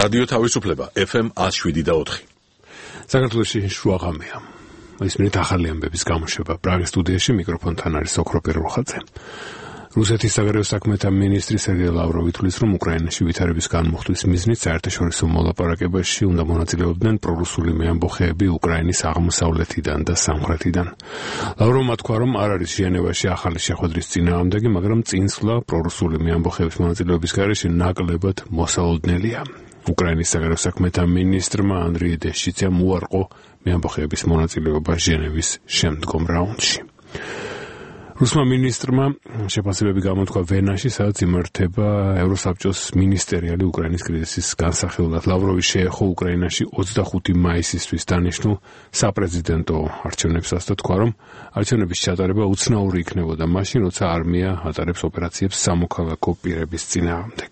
რადიო თავისუფლება FM 107.4. საქართველოში შუაღამეა. ისმენთ ახალი ამბების გამოშვება. პრაღის სტუდიაში მიკროფონთან არის ოქროპირ როხაძე. რუსეთის საგარეო საქმეთა მინისტრი სერგეი ლავროვი თვლის, რომ უკრაინაში ვითარების განმუხტვის მიზნით საერთაშორისო მოლაპარაკებაში უნდა მონაწილეობდნენ პრორუსული მეამბოხეები უკრაინის აღმოსავლეთიდან და სამხრეთიდან. ლავროვმა თქვა, რომ არ არის ჟენევაში ახალი შეხვედრის წინააღმდეგი, მაგრამ წინსვლა პრორუსული მეამბოხეების მონაწილეობის გარეშე ნაკლებად მოსალოდნელია. უკრაინის საგარეო საქმეთა მინისტრმა ანდრიი დეშჩიცამ უარყო მეამბოხეების მონაწილეობა ჟენევის შემდგომ რაუნდში. რუსმა მინისტრმა შეფასებები გამოთქვა ვენაში, სადაც იმართება ევროსაბჭოს მინისტერიალი უკრაინის კრიზისის განსახილვად. ლავროვი შეეხო უკრაინაში 25 მაისისთვის დანიშნულ საპრეზიდენტო არჩევნებსაც და თქვა, რომ არჩევნების ჩატარება უცნაური იქნებოდა მაშინ, როცა არმია ატარებს ოპერაციებს სამოქალაქო პირების წინააღმდეგ.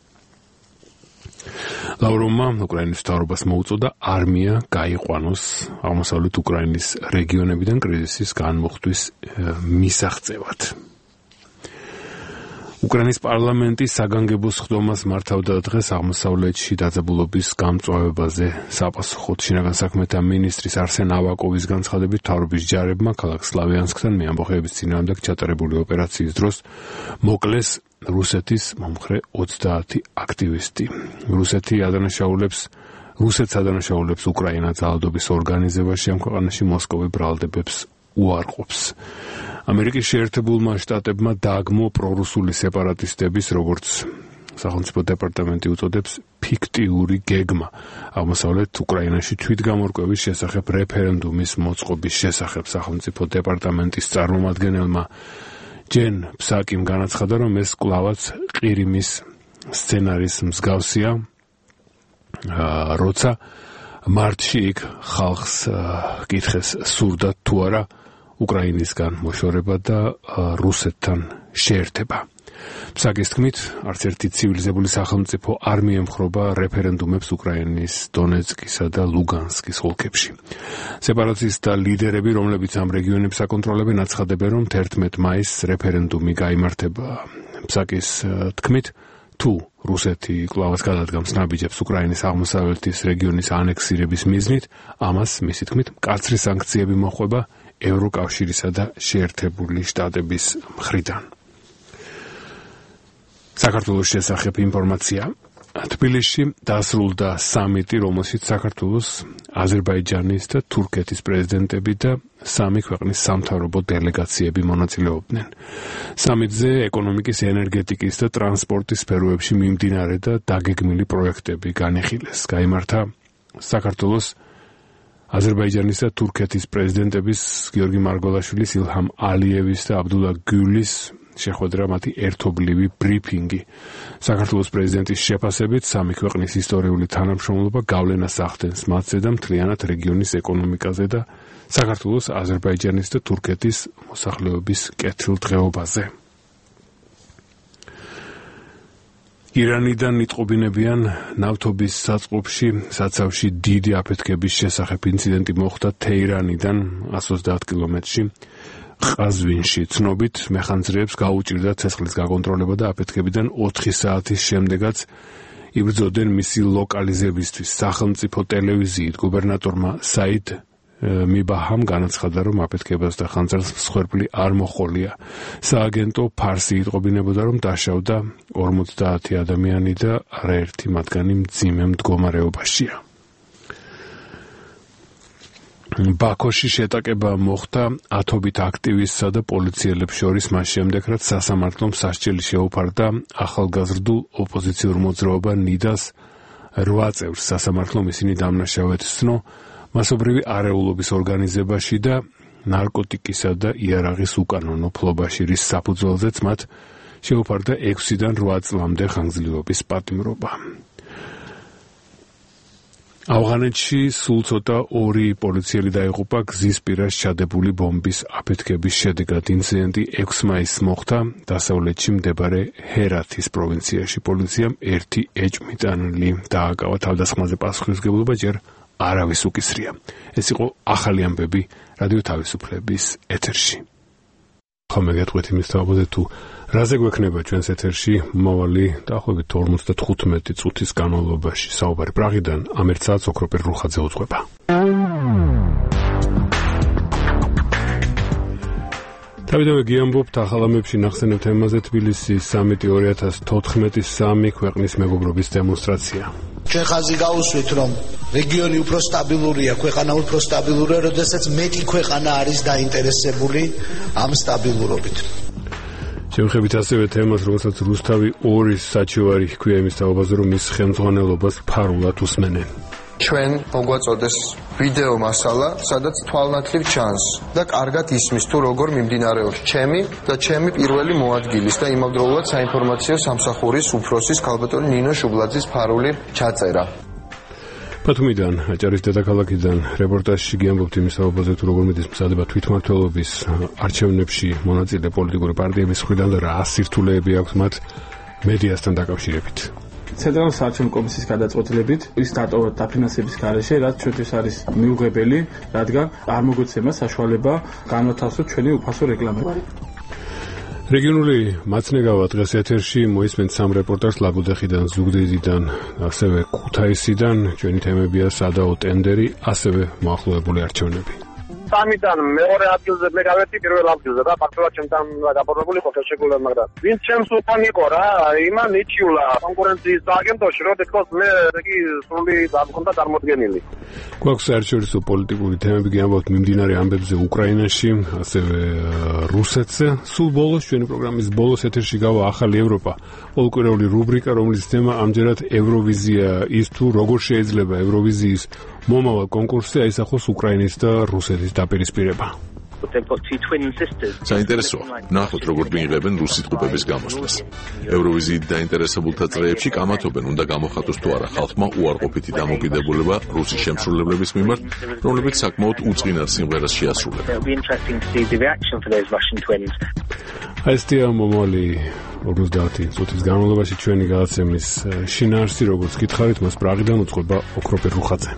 ლავროვმა უკრაინის მთავრობას მოუწოდა არმია გაიყვანოს აღმოსავლეთ უკრაინის რეგიონებიდან კრიზისის განმუხტვის მისაღწევად. უკრაინის პარლამენტი საგანგებო სხდომას მართავდა დღეს აღმოსავლეთში დაძაბულობის გამწვავებაზე საპასუხოდ. შინაგან საქმეთა მინისტრის არსენ ავაკოვის განცხადებით, მთავრობის ჯარებმა ქალაქ სლავიანსკთან მეამბოხეების წინააღმდეგ ჩატარებული ოპერაციის დროს მოკლეს რუსეთის მომხრე 30 აქტივისტი. რუსეთს ადანაშაულებს უკრაინა ძალადობის ორგანიზებაში ამ ქვეყანაში მოსკოვი ბრალდებებს უარყოფს. ამერიკის შეერთებულმა შტატებმა დააგმო პრორუსული სეპარატისტების, როგორც სახელმწიფო დეპარტამენტი უწოდებს, ფიქტიური გეგმა აღმოსავლეთ უკრაინაში თვითგამორკვევის შესახებ რეფერენდუმის მოწყობის შესახებ. სახელმწიფო დეპარტამენტის წარმომადგენელმა ჯენ ფსაკიმ განაცხადა, რომ ეს კვლავაც ყირიმის სცენარის მსგავსია, როცა მარტში იქ ხალხს კითხეს სურდა თუ არა უკრაინისგან მოშორება და რუსეთთან შეერთება. ფსაკის თქმით, არც ერთი ცივილიზებული სახელმწიფო არ მიემხრობა რეფერენდუმებს უკრაინის დონეცკისა და ლუგანსკის ოლქებში. სეპარატისტთა ლიდერები, რომლებიც ამ რეგიონებს აკონტროლებენ, აცხადებენ, რომ 11 მაისს რეფერენდუმი გაიმართება. ფსაკის თქმით, თუ რუსეთი კვლავაც გადადგამს ნაბიჯებს უკრაინის აღმოსავლეთის რეგიონის ანექსირების მიზნით, ამას, მისი თქმით, მკაცრი სანქციები მოჰყვება ევროკავშირისა და შეერთებული შტატების მხრიდან. საქართველოს შესახებ ინფორმაცია. თბილისში დასრულდა სამიტი, რომელშიც საქართველოს, აზერბაიჯანის და თურქეთის პრეზიდენტები და სამი ქვეყნის სამთავრობო დელეგაციები მონაწილეობდნენ. სამიტზე ეკონომიკის, ენერგეტიკის და ტრანსპორტის სფეროებში მიმდინარე და დაგეგმილი პროექტები განიხილეს. გაიმართა საქართველოს, აზერბაიჯანის და თურქეთის პრეზიდენტების გიორგი მარგველაშვილის, ილჰამ ალიევის და აბდულა გულის შეხვედრა მათი ერთობლივი ბრიფინგი. საქართველოს პრეზიდენტის შეფასებით, სამი ქვეყნის ისტორიული თანამშრომლობა გავლენას ახდენს მათზე და მთლიანად რეგიონის ეკონომიკაზე და საქართველოს, აზერბაიჯანის და თურქეთის მოსახლეობის კეთილდღეობაზე. ირანიდან იტყობინებიან ნავთობის საწყობში საცავში დიდი აფეთქების შესახებ ინციდენტი მოხდა თეირანიდან 130 კილომეტრში ყაზვინში. ცნობით, მეხანძრეებს გაუჭირდა ცეცხლის გაკონტროლება და აფეთქებიდან 4 საათის შემდეგაც იბრძოდნენ მისი ლოკალიზებისთვის. სახელმწიფო ტელევიზიით გუბერნატორმა საიდ მიბაჰამ განაცხადა, რომ აფეთქებას და ხანძარს მსხვერპლი არ მოჰყოლია. სააგენტო ფარსი იტყობინებოდა, რომ დაშავდა 50 ადამიანი და არაერთი მათგანი მძიმე მდგომარეობაშია. ბაქოში შეტაკება მოხდა ათობით აქტივისტსა და პოლიციელებს შორის მას შემდეგ, რაც სასამართლომ სასჯელი შეუფარდა ახალგაზრდულ ოპოზიციურ მოძრაობა ნიდას 8 წევრს. სასამართლომ ისინი დამნაშავედ სცნო მასობრივი არეულობის ორგანიზებაში და ნარკოტიკისა და იარაღის უკანონო ფლობაში, რის საფუძველზეც მათ შეუფარდა 6-დან 8 წლამდე ხანგრძლივობის პატიმრობა. ავღანეთში სულ ცოტა 2 პოლიციელი დაიღუპა გზის პირას ჩადებული ბომბის აფეთქების შედეგად. ინციდენტი 6 მაისს მოხდა დასავლეთში მდებარე ჰერათის პროვინციაში. პოლიციამ 1 ეჭვმიტანილი დააკავა. თავდასხმაზე პასუხისმგებლობა ჯერ არავის უკისრია. ეს იყო ახალი ამბები რადიო თავისუფლების ეთერში. ხომ მეგეთყვით იმის თავზე თუ რაზე გვექნება ჩვენს ეთერში მომავალი დაახლოებით 55 წუთის განმავლობაში საუბარი პრაღიდან ამერც საათს ოქროპერ რუხაძე უძღვება. თავიდანვე გიამბობთ ახალ ამებში ნახსენებ თემაზე თბილისის სამიტი 2014-ის 3 ქვეყნის მეგობრობის დემონსტრაცია. ჩვენ ხაზი გავუსვით, რომ რეგიონი უფრო სტაბილურია, ქვეყანა უფრო სტაბილურია, როდესაც მეტი ქვეყანა არის დაინტერესებული ამ სტაბილურობით. შევხედით ასევე თემას, რომელსაც რუსთავი 2 საჩივარი ჰქვია იმის თაობაზე, რომ მის ხელმძღვანელობას ფარულად უსმენენ. ჩვენ მოგვაწოდეს ვიდეო მასალა, სადაც თვალნათლივ ჩანს და კარგად ისმის თუ როგორ მიმდინარეობს ჩემი და ჩემი პირველი მოადგილის და იმავდროულად საინფორმაციო სამსახურის უფროსის ქალბატონი ნინო შუბლაძის ფარული ჩაწერა. ბათუმიდან, აჭარის დედაქალაქიდან რეპორტაჟში გიამბობთ იმის თაობაზე, თუ როგორ მიდის მზადება თვითმმართველობის არჩევნებში მონაწილე პოლიტიკური პარტიების მხრიდან და რა სირთულეები აქვს მათ მედიასთან დაკავშირებით. ცენტრალური საარჩევნო კომისიის გადაწყვეტილებით ის დატოვა დაფინანსების გარეშე, რაც ჩვენთვის არის მიუღებელი, რადგან არ მოგვეცემა საშუალება განვათავსოთ ჩვენი უფასო რეკლამები. რეგიონული მაცნეგავა დღეს ეთერში მოისმენთ სამ რეპორტაჟს ლაგოდეხიდან, ზუგდიდიდან, ასევე ქუთაისიდან. ჩვენი თემებია სადაო ტენდერი, ასევე მოახლოებული არჩევნები. სამიდან მეორე ადგილზე მე გავერდი პირველ ადგილზე და ფაქტობრივად ჩემთან დაპყრობებული ყოფილ შეგვიძლია, მაგრამ ვინც ჩემს უკან იყო რა, იმან იჩიულა კონკურენციის სააგენტოში, რომ თქოს მე იგი სრული დაგვქონდა წარმოდგენილი. გვაქვს საერთაშორისო პოლიტიკური თემები გიამბობთ მიმდინარე ამბებზე უკრაინაში, ასევე რუსეთზე. სულ ბოლოს ჩვენი პროგრამის ბოლოს ეთერში გავა ახალი ევროპა, პოლკურეული რუბრიკა, რომლის თემა ამჯერად ევროვიზია, ის თუ როგორ შეიძლება ევროვიზიის მომავალ კონკურსზე აისახოს უკრაინის და რუსეთის დაპირისპირება. საინტერესოა, ნახოთ როგორ მიიღებენ რუსი ჯგუფების გამოსვლას. ევროვიზიით დაინტერესებულთა წრეებში კამათობენ, უნდა გამოხატოს თუ არა ხალხმა უარყოფითი დამოკიდებულება რუსის შემსრულებლების მიმართ, რომლებიც საკმაოდ უწყინარ სიმღერას შეასრულებენ. ესეა მომავალი 50 წუთის განმავლობაში ჩვენი გადაცემის შინაარსი, როგორც გითხარით, მას პრაღიდან უძღვება ოქროპერ რუხაძე.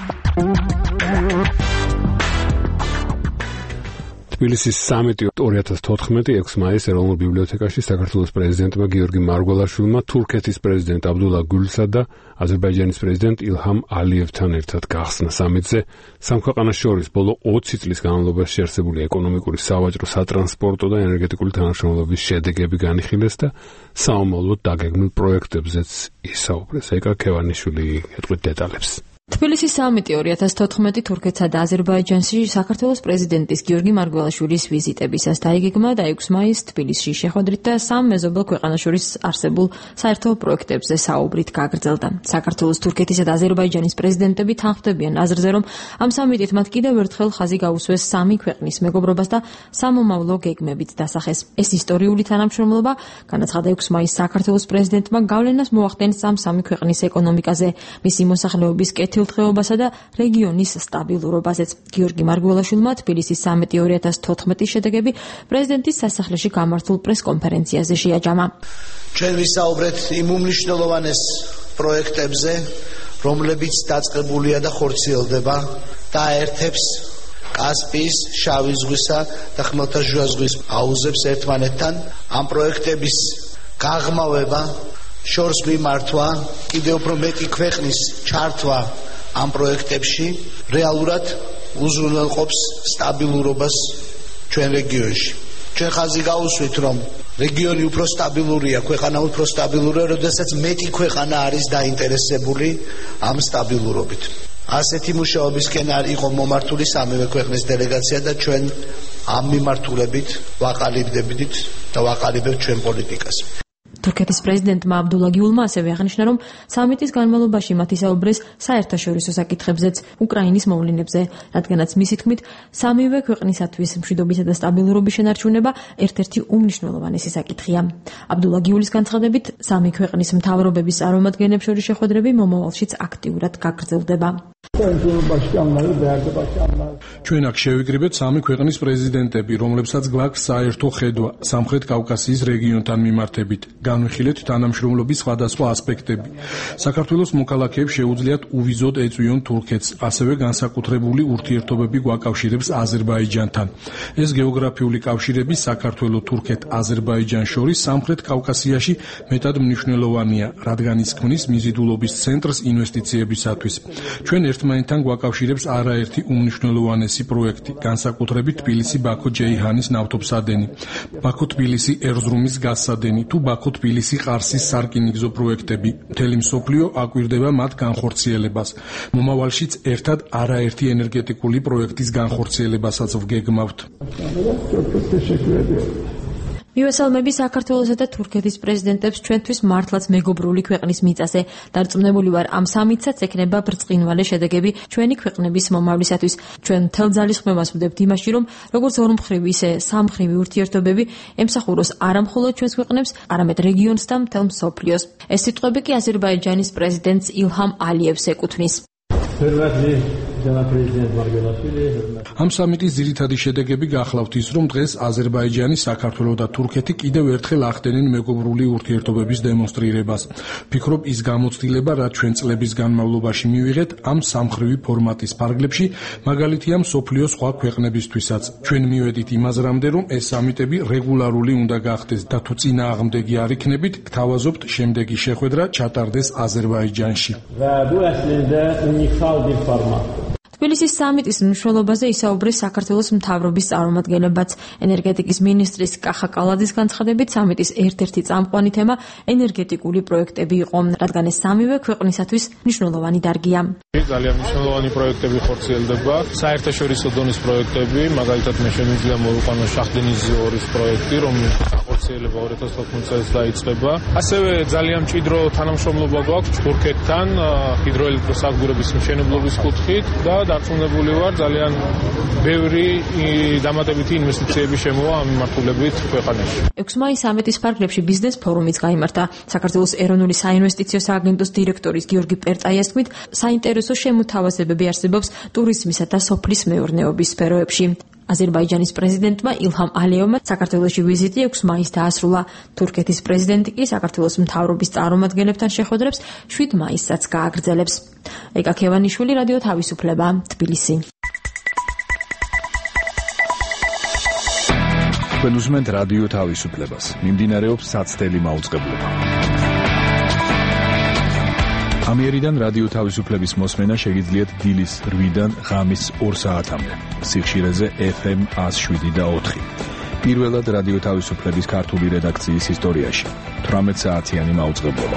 თბილისის სამიტი 2014 6 მაისს ეროვნულ ბიბლიოთეკაში საქართველოს პრეზიდენტმა გიორგი მარგველაშვილმა თურქეთის პრეზიდენტ აბდულა გულსა და აზერბაიჯანის პრეზიდენტ ილჰამ ალიევთან ერთად გახსნა სამიტზე. სამ ქვეყანას შორის ბოლო 20 წლის განმავლობაში არსებული ეკონომიკური, სავაჭრო, სატრანსპორტო და ენერგეტიკული თანამშრომლობის შედეგები განიხილეს და საომავლოდ დაგეგმილ პროექტებზეც ისაუბრეს. ეკა ქევანიშვილი ეთყვით დეტალებს. თბილისის სამიტი 2014 თურქეთსა და აზერბაიჯანში საქართველოს პრეზიდენტის გიორგი მარგველაშვილის ვიზიტებისას დაიგეგმა და 6 მაისს თბილისში შეხვედრით და სამ მეზობელ ქვეყანას შორის არსებულ საერთო პროექტებზე საუბრით გაგრძელდა. საქართველოს, თურქეთისა და აზერბაიჯანის პრეზიდენტები თანხმდებიან აზრზე, რომ ამ სამიტით მათ კიდევ ერთხელ ხაზი გაუსვეს სამი ქვეყნის მეგობრობას და სამომავლო გეგმებით დასახეს. ეს ისტორიული თანამშრომლობა, განაცხადა 6 მაისს საქართველოს პრეზიდენტმა, გავლენას მოახდენს ამ სამი ქვეყნის ეკონომიკაზე, მისი მოსახლეობის კეთილდღეობასა და რეგიონის სტაბილურობაზეც. გიორგი მარგველაშვილმა თბილისის სამიტი 2014 შედეგები პრეზიდენტის სასახლეში გამართულ პრესკონფერენციაზე შეაჯამა. ჩვენ ვისაუბრეთ იმ უმნიშვნელოვანეს პროექტებზე, რომლებიც დაწყებულია და ხორციელდება და აერთებს კასპიის, შავი ზღვისა და ხმელთაშუა ზღვის აუზებს ერთმანეთთან. ამ პროექტების გაღრმავება, შორს მიმართვა, კიდევ უფრო მეტი ქვეყნის ჩართვა ამ პროექტებში რეალურად უზრუნველყოფს სტაბილურობას ჩვენ რეგიონში. ჩვენ ხაზი გავუსვით, რომ რეგიონი უფრო სტაბილურია, ქვეყანა უფრო სტაბილურია, როდესაც მეტი ქვეყანა არის დაინტერესებული ამ სტაბილურობით. ასეთი მუშაობისკენ იყო მომართული სამივე ქვეყნის დელეგაცია და ჩვენ ამ მიმართულებით ვაყალიბდებით და ვაყალიბებთ ჩვენ პოლიტიკას. თურქეთის პრეზიდენტმა აბდულა გიულმა ასევე აღნიშნა, რომ სამიტის განმავლობაში მათ ისაუბრეს საერთაშორისო საკითხებზეც, უკრაინის მოვლენებზე, რადგანაც მისი თქმით, სამივე ქვეყნისათვის მშვიდობისა და სტაბილურობის შენარჩუნება ერთ-ერთი უმნიშვნელოვანესი საკითხია. აბდულა გიულის განცხადებით, სამი ქვეყნის მთავრობების წარმომადგენლებს შორის შეხვედრები მომავალშიც აქტიურად გაგრძელდება. ჩვენ აქ შევიკრიბეთ სამი ქვეყნის პრეზიდენტები, რომლებსაც გვაქვს საერთო ხედვა სამხრეთ კავკასიის რეგიონთან მიმართებით. განვიხილეთ თანამშრომლობის სხვადასხვა ასპექტები. საქართველოს მოქალაქეებს შეუძლიათ უვიზოდ ეწვიონ თურქეთს, ასევე განსაკუთრებული ურთიერთობები გვაკავშირებს აზერბაიჯანთან. ეს გეოგრაფიული კავშირები საქართველოს, თურქეთ, აზერბაიჯანს შორის სამხრეთ კავკასიაში მეტად მნიშვნელოვანია, რადგან ის ქმნის მიზიდულობის ცენტრს ინვესტიციებისათვის. ჩვენ ერთმანეთთან გვაკავშირებს არაერთი უმნიშვნელოვანესი პროექტი, განსაკუთრებით თბილისი-ბაქო-ჯეიჰანის ნავთობსადენი, ბაქო-თბილისი ერზრუმის გაზსადენი თუ ბაქო-თბილისი-ყარსის სარკინიგზო პროექტები. მთელი მსოფლიო აკვირდება მათ განხორციელებას. მომავალშიც ერთად არაერთი ენერგეტიკული პროექტის განხორციელებასაც ვგეგმავთ. მივესალმები საქართველოსა და თურქეთის პრეზიდენტებს ჩვენთვის მართლაც მეგობრული ქვეყნის მიწაზე. დარწმუნებული ვარ, ამ სამიტსაც ექნება ბრწყინვალე შედეგები ჩვენი ქვეყნების მომავლისათვის. ჩვენ მთელ ძალისხმევას ვდებთ იმაში, რომ როგორც ორმხრივი, ისე სამმხრივი ურთიერთობები ემსახუროს არა მხოლოდ ჩვენს ქვეყნებს, არამედ რეგიონს და მთელ მსოფლიოს. ეს სიტყვები კი აზერბაიჯანის პრეზიდენტს ილჰამ ალიევს ეკუთვნის. ამ სამიტის ძირითადი შედეგები გახლავთ ის, რომ დღეს აზერბაიჯანი, საქართველო და თურქეთი კიდევ ერთხელ ახდენენ მეგობრული ურთიერთობების დემონსტრირებას. ფიქრობ, ის გამოცდილება, რაც ჩვენ წლების განმავლობაში მივიღეთ ამ სამმხრივი ფორმატის ფარგლებში, მაგალითია მსოფლიოს სხვა ქვეყნებისთვისაც. ჩვენ მივედით იმაზრამდე, რომ ეს სამიტები რეგულარული უნდა გახდეს და თუ წინააღმდეგი არ იქნებით, გთავაზობთ შემდეგი შეხვედრა ჩატარდეს აზერბაიჯანში. თბილისის სამიტის მნიშვნელობაზე ისაუბრეს საქართველოს მთავრობის წარმომადგენლებაც. ენერგეტიკის მინისტრის კახა კალაძის განცხადებით, სამიტის ერთ-ერთი წამყვანი თემა ენერგეტიკული პროექტები იყო, რადგან ეს სამივე ქვეყნისათვის მნიშვნელოვანი დარგია. ძალიან მნიშვნელოვანი პროექტები ხორციელდება, საერთაშორისო დონის პროექტები, მაგალითად მე შემიძლია მოვიყვანო შაჰდენიზ-2-ის პროექტი, რომელიც ხორციელება 2014 წელს დაიწყება. ასევე ძალიან მჭიდრო თანამშრომლობა გვაქვს თურქეთთან ჰიდროელექტროსადგურების მშენებლობის კუთხით და დარწმუნებული ვარ, ძალიან ბევრი დამატებითი ინვესტიციები შემოვა ამ მიმართულებით ქვეყანაში. 6 მაის სამიტის ფარგლებში ბიზნეს ფორუმიც გაიმართა. საქართველოს ეროვნული საინვესტიციო სააგენტოს დირექტორის გიორგი პერტაიას თქმით, საინტერესო შემოთავაზებები არსებობს ტურიზმისა და სოფლის მეურნეობის სფეროებში. აზერბაიჯანის პრეზიდენტმა ილჰამ ალიევმა საქართველოში ვიზიტი 6 მაისს დაასრულა. თურქეთის პრეზიდენტი კი საქართველოს მთავრობის წარმომადგენლებთან შეხვედრებს 7 მაისსაც გააგრძელებს. ეკა ქევანიშვილი, რადიო თავისუფლება, თბილისი. თქვენ უსმენთ რადიო თავისუფლებას. მიმდინარეობს საცდელი მაუწყებლობა. ამიერიდან რადიო თავისუფლების მოსმენა შეგიძლიათ დილის 8-დან ღამის 2 საათამდე. სიხშირეზე FM 107.4. პირველად რადიო თავისუფლების ქართული რედაქციის ისტორიაში 18 საათიანი მაუწყებლობა.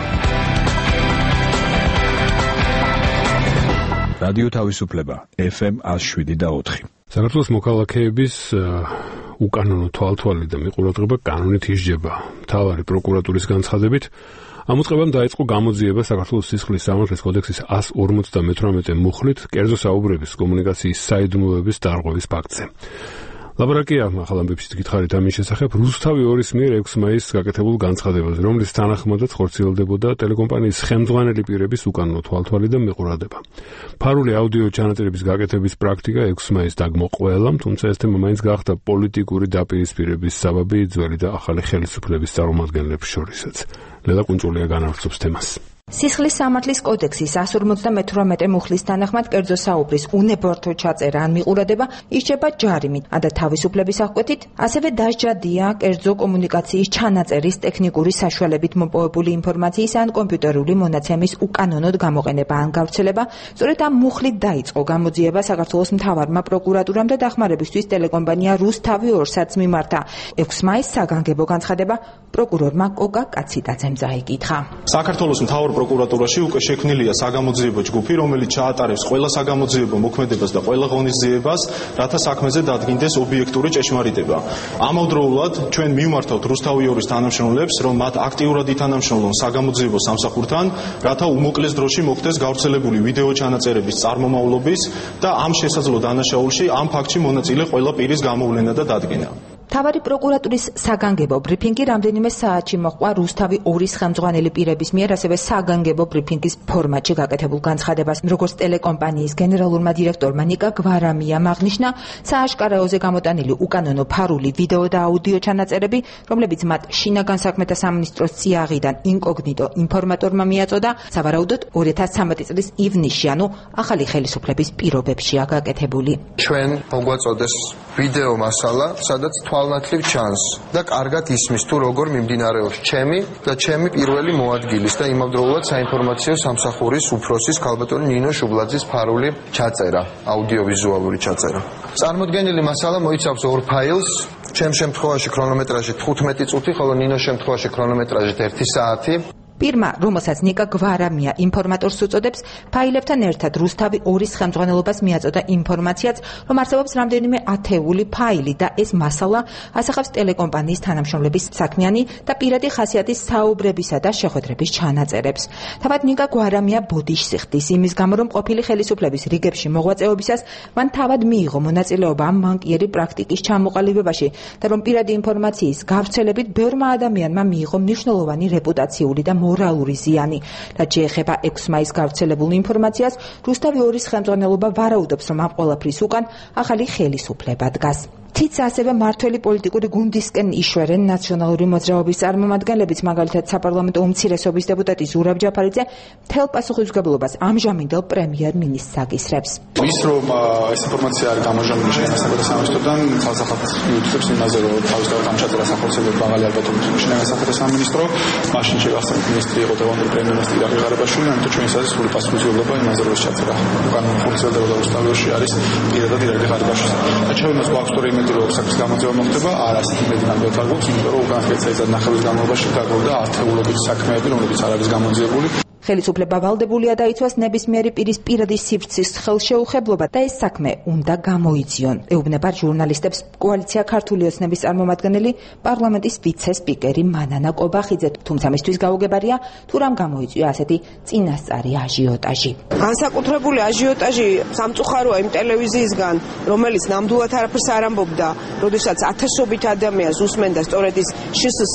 რადიო თავისუფლება FM 107.4. საქართველოს მოქალაქეების უკანონო თვალთვალი და მიყურადღება კანონით ისჯება. მთავარი პროკურატურის განცხადებით, ამ უწყებამ დაიწყო გამოძიება საქართველოს სისხლის სამართლის კოდექსის 158 მუხლით კერძო საუბრების კომუნიკაციის საიდუმლოების დარღვევის ფაქტზე. ლაბორაკია ახალ ამბებში გითხარით ამის შესახებ რუსთავი 2-ის მიერ 6 მაისს გაკეთებულ განცხადებაზე, რომლის თანახმადაც ხორციელდებოდა ტელეკომპანიის ხელმძღვანელი პირების უკანონო თვალთვალი და მიყურადება. ფარული აუდიო ჩანაწერების გაკეთების პრაქტიკა 6 მაისს დაგმო ყველამ, თუმცა ეს თემა მაინც გახდა პოლიტიკური დაპირისპირების საბაბი ძველი და ახალი ხელისუფლების წარმომადგენლებს შორისაც. ლელა კუნჭულია განავრცობს თემას. სისხლის სამართლის კოდექსის 158 მუხლის თანახმად კერძო საუბრის უნებართვო ჩაწერა ან მიყურადება ისჯება ჯარიმით და თავისუფლების აღკვეთით, ასევე დასჯადია კერძო კომუნიკაციის ჩანაწერის ტექნიკური საშუალებით მოპოვებული ინფორმაციის ან კომპიუტერული მონაცემის უკანონოდ გამოყენება ან გავრცელება. სწორედ ამ მუხლით დაიწყო გამოძიება საქართველოს მთავარმა პროკურატურამ და დახმარებისთვის ტელეკომპანია რუსთავი 2-საც მიმართა. 6 მაისს საგანგებო განცხადება პროკურორმა კოკა კაციდაძემ წაიკითხა. საქართველოს მთავარ პროკურატურაში უკვე შექმნილია საგამოძიებო ჯგუფი, რომელიც ჩაატარებს ყველა საგამოძიებო მოქმედებას და ყველა ღონისძიებას, რათა საქმეზე დადგინდეს ობიექტური ჭეშმარიტება. ამავდროულად ჩვენ მივმართავთ რუსთავი 2-ის თანამშრომლებს, რომ მათ აქტიურად ითანამშრომლონ საგამოძიებო სამსახურთან, რათა უმოკლეს დროში მოხდეს გავრცელებული ვიდეო ჩანაწერების წარმომავლობის და ამ შესაძლო დანაშაულში ამ ფაქტში მონაწილე ყველა პირის გამოვლენა და დადგენა. მთავარი პროკურატურის საგანგებო ბრიფინგი რამდენიმე საათში მოჰყვა რუსთავი 2-ის ხელმძღვანელი პირების მიერ, ასევე საგანგებო ბრიფინგის ფორმატში გაკეთებულ განცხადებას. როგორც ტელეკომპანიის გენერალურმა დირექტორმა ნიკა გვარამიამ აღნიშნა, სააშკარაოზე გამოტანილი უკანონო ფარული ვიდეო და აუდიო ჩანაწერები, რომლებიც მათ შინაგან საქმეთა სამინისტროს წიაღიდან ინკოგნიტო ინფორმატორმა მიაწოდა, სავარაუდოდ 2013 წლის ივნისში, ანუ ახალი ხელისუფლების პირობებშია გაკეთებული. ჩვენ მოგვაწოდეს ვიდეო მასალა, სადაც თვალნათლივ ჩანს და კარგად ისმის თუ როგორ მიმდინარეობს ჩემი და ჩემი პირველი მოადგილის და იმავდროულად საინფორმაციო სამსახურის უფროსის ქალბატონი ნინო შუბლაძის ფარული ჩაწერა, აუდიოვიზუალური ჩაწერა. წარმოდგენილი მასალა მოიცავს 2 ფაილს, ჩემ შემთხვევაში ქრონომეტრაჟით 15 წუთი, ხოლო ნინოს შემთხვევაში ქრონომეტრაჟით 1 საათი. პირმა, რომელსაც ნიკა გვარამია ინფორმატორს უწოდებს, ფაილებთან ერთად რუსთავი 2-ის ხელმძღვანელობას მიაწოდა ინფორმაციაც, რომ არსებობს რამდენიმე ათეული ფაილი და ეს მასალა ასახავს ტელეკომპანიის თანამშრომლების საქმიანი და პირადი ხასიათის საუბრებისა და შეხვედრების ჩანაწერებს. თავად ნიკა გვარამია ბოდიშს ხდის იმის გამო, რომ ყოფილი ხელისუფლების რიგებში მოღვაწეობისას მან თავად მიიღო მონაწილეობა ამ მანკიერი პრაქტიკის ჩამოყალიბებაში და რომ პირადი ინფორმაციის გავრცელებით ბევრმა ადამიანმა მიიღო მნიშვნელოვანი რეპუტაციული და მორალური ზიანი. რაც შეეხება 6 მაისს გავრცელებულ ინფორმაციას, რუსთავი 2-ის ხელმძღვანელობა ვარაუდობს, რომ ამ ყველაფრის უკან ახალი ხელისუფლება დგას. თიც ასევე მართველი პოლიტიკური გუნდისკენ იშვერენ ნაციონალური მოძრაობის წარმომადგენლებიც, მაგალითად საპარლამენტო უმცირესობის დეპუტატი ზურაბ ჯაფარიძე მთელ პასუხისმგებლობას ამჟამინდელ პრემიერ-მინისტრს აკისრებს. ის რომ ეს ინფორმაცია არის გამარჯვებული შინაგან საქმეთა სამინისტროდან, ხალხსაც მიუთითებს იმაზე, რომ თავისთავად ამ ჩაწერას ახორციელებს მაღალი ალბათობით შინაგან საქმეთა სამინისტრო, მაშინ შეგახსენებთ მინისტრი იყო დევონური პრემიერ-მინისტრი ირაკლი ღარიბაშვილი, ამიტომ ჩვენს არის სრული პასუხისმგებლობა იმაზე, რომ ეს ჩაწერა უკანონო ხორციელდება და რუსთავში არის პირადად ირაკლი ღარიბაშვილს. და ჩვენს გვაქვს თორემ რომ საქმის გამოძიება მოხდება, არასდროს იმედი ნამდვილად არ გვაქვს, იმიტომ რომ უკან სპეციალიზად ნახევრის განმავლობაში დაგროვდა ათეულობით საქმეები, რომლებიც არ არის გამოძიებული. ხელისუფლება ვალდებულია დაიცვას ნებისმიერი პირის პირადი სივრცის ხელშეუხებლობა და ეს საქმე უნდა გამოიძიონ. ეუბნება ჟურნალისტებს კოალიცია ქართული ოცნების წარმომადგენელი პარლამენტის ვიცე-სპიკერი მანანა კობახიძე, თუმცა მისთვის გაუგებარია თუ რამ გამოიწვია ასეთი წინასწარი აჟიოტაჟი. განსაკუთრებული აჟიოტაჟი სამწუხაროა იმ ტელევიზიისგან, რომელიც ნამდვილად არაფერს არ ამბობდა, როდესაც ათასობით ადამიანს უსმენდა სწორედ ის შსს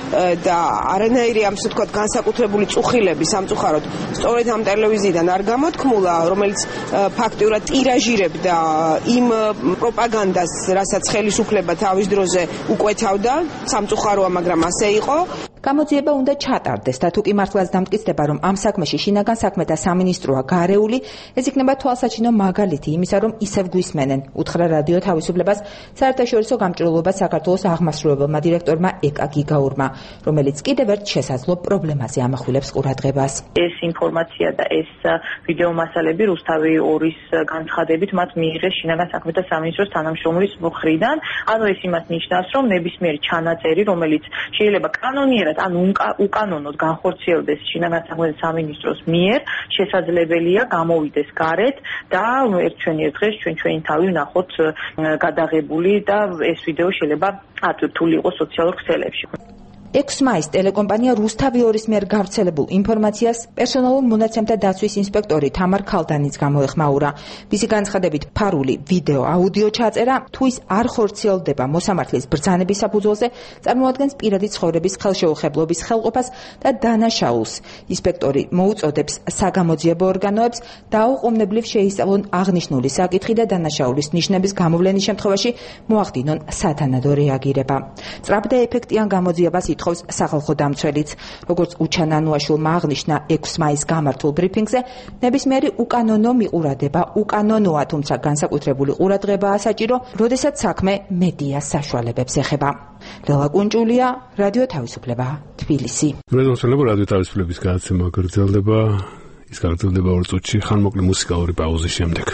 და არანაირი ამ ვთქვათ განსაკუთრებული წუხილები სამწუხაროდ სწორედ ამ ტელევიზიიდან არ გამოთქმულა, რომელიც ფაქტიურად ტირაჟირებდა იმ პროპაგანდას, რასაც ხელისუფლება თავის დროზე უკვეთავდა, სამწუხაროა, მაგრამ ასე იყო. გამოძიება უნდა ჩატარდეს და თუ კი მართლაც დამტკიცდება, რომ ამ საქმეში შინაგან საქმეთა სამინისტროა გარეული, ეს იქნება თვალსაჩინო მაგალითი იმისა, რომ ისევ გვისმენენ, უთხრა რადიო თავისუფლებას საერთაშორისო გამჭრელობას საქართველოს აღმასრულებელმა დირექტორმა ეკა გიგაურმა, რომელიც კიდევ ერთ შესაძლო პრობლემაზე ამახვილებს ყურადღებას. ეს ინფორმაცია და ეს ვიდეო მასალები რუსთავი 2-ის განცხადებით მათ მიიღეს შინაგან საქმეთა სამინისტროს თანამშრომლის მხრიდან. ანუ ეს იმას ნიშნავს, რომ ნებისმიერი ჩანაწერი, რომელიც შეიძლება კანონიერად ან უკანონოდ განხორციელდეს შინაგან საქმეთა სამინისტროს მიერ, შესაძლებელია გამოვიდეს გარეთ და ერთჩვენიერ დღეს ჩვენი თავი ვნახოთ გადაღებული და ეს ვიდეო შეიძლება ატვირთული იყოს სოციალურ ქსელებში. 6 მაისს ტელეკომპანია რუსთავი 2-ის მიერ გავრცელებულ ინფორმაციას პერსონალურ მონაცემთა დაცვის ინსპექტორი თამარ ქალდანიც გამოეხმაურა. მისი განცხადებით ფარული ვიდეო აუდიო ჩაწერა თუ ის არ ხორციელდება მოსამართლის ბრძანების საფუძველზე, წარმოადგენს პირადი ცხოვრების ხელშეუხებლობის ხელყოფას და დანაშაულს. ინსპექტორი მოუწოდებს საგამოძიებო ორგანოებს დაუყოვნებლივ შეისწავლონ აღნიშნული საკითხი და დანაშაულის ნიშნების გამოვლენის შემთხვევაში მოახდინონ სათანადო რეაგირება. სწრაფ და ეფექტიან გამოძიებას ითხოვს სახალხო დამცველიც. როგორც უჩანანუაშვილმა აღნიშნა 6 მაისს გამართულ ბრიფინგზე, ნებისმიერი უკანონო მიყურადება უკანონოა, თუმცა განსაკუთრებული ყურადღებაა საჭირო, როდესაც საქმე მედიას საშუალებებს ეხება. ლელა კუნჭულია, რადიო თავისუფლება, თბილისი. მეზობელო რადიო თავისუფლების განაცემა გრძელდება, ის გრძელდება 2 წუთში, ხანმოკლე მუსიკალური პაუზის შემდეგ.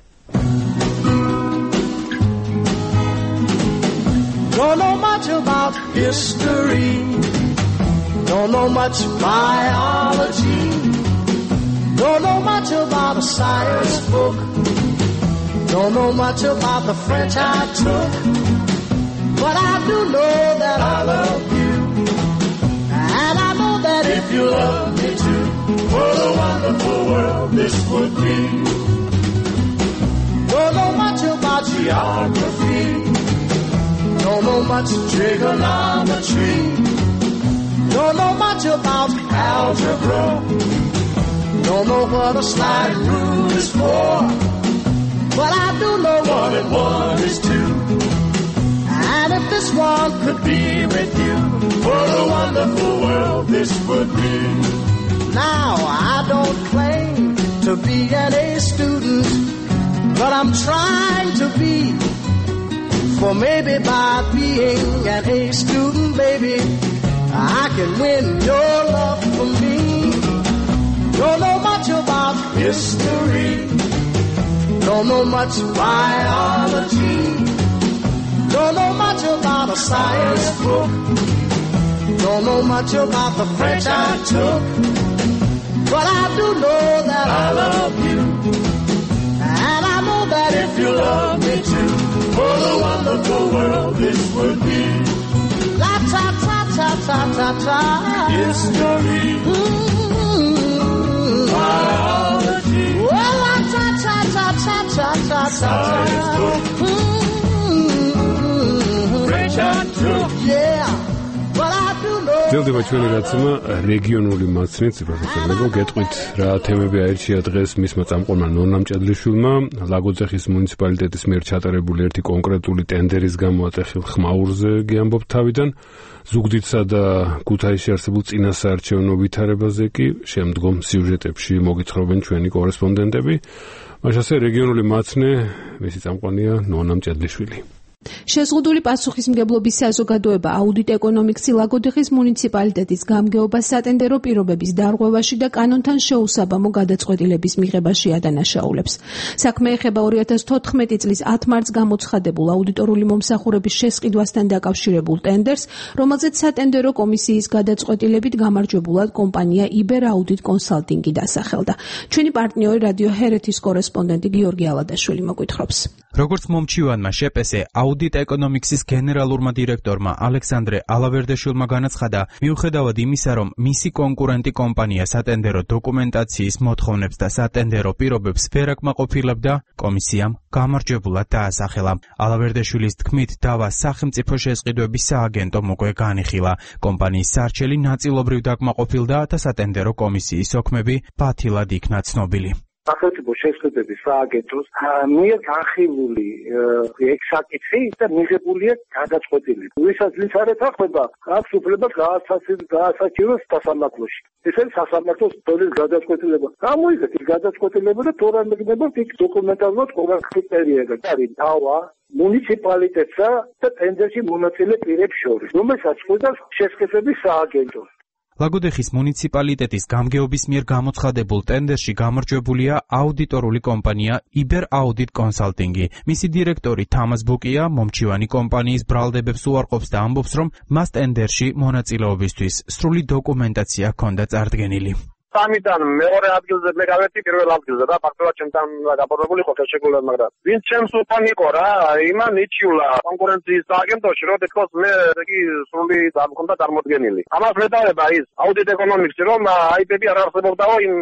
Don't know much about history, don't know much biology, don't know much about a science book, don't know much about the French I took, but I do know that I love you, and I know that if you love me too, what a wonderful world this would be. Don't know much about geography, don't know much trigonometry. Don't know much about algebra. Don't know what a slide rule is for. But I do know 1 and 1 is 2. And if this one could be with you, what a wonderful world this would be. Now I don't claim to be an A student, but I'm trying to be. For maybe by being an A student, baby, I can win your love for me. Don't know much about history. Don't know much biology. Don't know much about a science book. Don't know much about the French I took. But I do know that I love you. And I know that if you love me too, what a wonderful world this would be. La ta ta ta ta ta ta. History. Biology. Well, la ta ta ta ta ta ta ta. French I took. Yeah. ძელდება ჩვენი გაცემა რეგიონული მაცნით პროფესორ გეტყვით რა თემები აირჩია დღეს მისმა წამყვანმა ნონამ ჭედლიშვილმა ლაგოძეხის მუნიციპალიტეტის მიერ ჩატარებული ერთი კონკრეტული ტენდერის გამოატეხილ ხმაურზე გიამბობთ თავიდან ზუგდიდსა და ქუთაისში არსებულ წინასაარჩევნო ვითარებაზე კი შემდგომ სიუჟეტებში მოგითხრობენ ჩვენი კორესპონდენტები მაშ ასე რეგიონული მაცნე მისი წამყვანია ნონამ ჭედლიშვილი შეზღუდული პასუხისმგებლობის საზოგადოება აუდიტ ეკონომიკსი ლაგოდეხის მუნიციპალიტეტის გამგეობა სატენდერო პირობების დარღვევაში და კანონთან შეუსაბამო გადაწყვეტილების მიღებაში ადანაშაულებს. საქმე ეხება 2014 წლის 10 მარტს გამოცხადებულ აუდიტორული მომსახურების შესყიდვასთან დაკავშირებულ ტენდერს, რომელზეც სატენდერო კომისიის გადაწყვეტილებით გამარჯვებულად კომპანია იბერ აუდიტ კონსალტინგი დასახელდა. ჩვენი პარტნიორი რადიო ჰერეთის კორესპონდენტი გიორგი ალადაშვილი მოგვითხრობს. როგორც მომჩივანმა შეპესე აუდიტ ეკონომიქსის გენერალურმა დირექტორმა ალექსანდრე ალავერდაშვილმა განაცხადა, მიუხედავად იმისა, რომ მისი კონკურენტი კომპანია სატენდერო დოკუმენტაციის მოთხოვნებს და სატენდერო პირობებს ვერ აკმაყოფილებდა, კომისიამ გამარჯვებულად დაასახელა. ალავერდაშვილის თქმით, დავა სახელმწიფო შესყიდვების სააგენტომ უკვე განიხილა. კომპანიის სარჩელი ნაწილობრივ დაკმაყოფილდა და სატენდერო კომისიის ოქმები ბათილად იქნა ცნობილი. სახელმწიფო შესყიდვების სააგენტოს მიერ განხილული ექსაკიცი და მიღებულია გადაწყვეტილება. ვისაძლის არ ეთახმება, აქვს უფლება გაასაჩივროს სასამართლოში. ეს არის სასამართლოს დონის გადაწყვეტილება. გამოიგეთ ის გადაწყვეტილება და თორემ მიგდებათ იქ დოკუმენტალურად ყველა კრიტერიები. არის დავა მუნიციპალიტეტსა და ტენდერში მონაწილე პირებს შორის, რომელსაც ხვდას შესყიდვების სააგენტო. ლაგოდეხის მუნიციპალიტეტის გამგეობის მიერ გამოცხადებულ ტენდერში გამარჯვებულია აუდიტორული კომპანია იბერ აუდიტ კონსალტინგი. მისი დირექტორი თამაზ ბუკია მომჩივანი კომპანიის ბრალდებებს უარყოფს და ამბობს, რომ მას ტენდერში მონაწილეობისთვის სრული დოკუმენტაცია ჰქონდა წარდგენილი. სამიდან მეორე ადგილზე მე გავერდი პირველ ადგილზე და ფაქტობრივად ჩემთან გაპრობებული ხო შეგვიძლია მაგრამ ვინც ჩემს უკან იყო რა იმან იჩიულა კონკურენციის სააგენტოში რომ თქოს მე იგი სრული დამქონდა წარმოდგენილი ამას მეტარება ის აუდიტ ეკონომიკსი რომ აიპები არ არსებობდაო იმ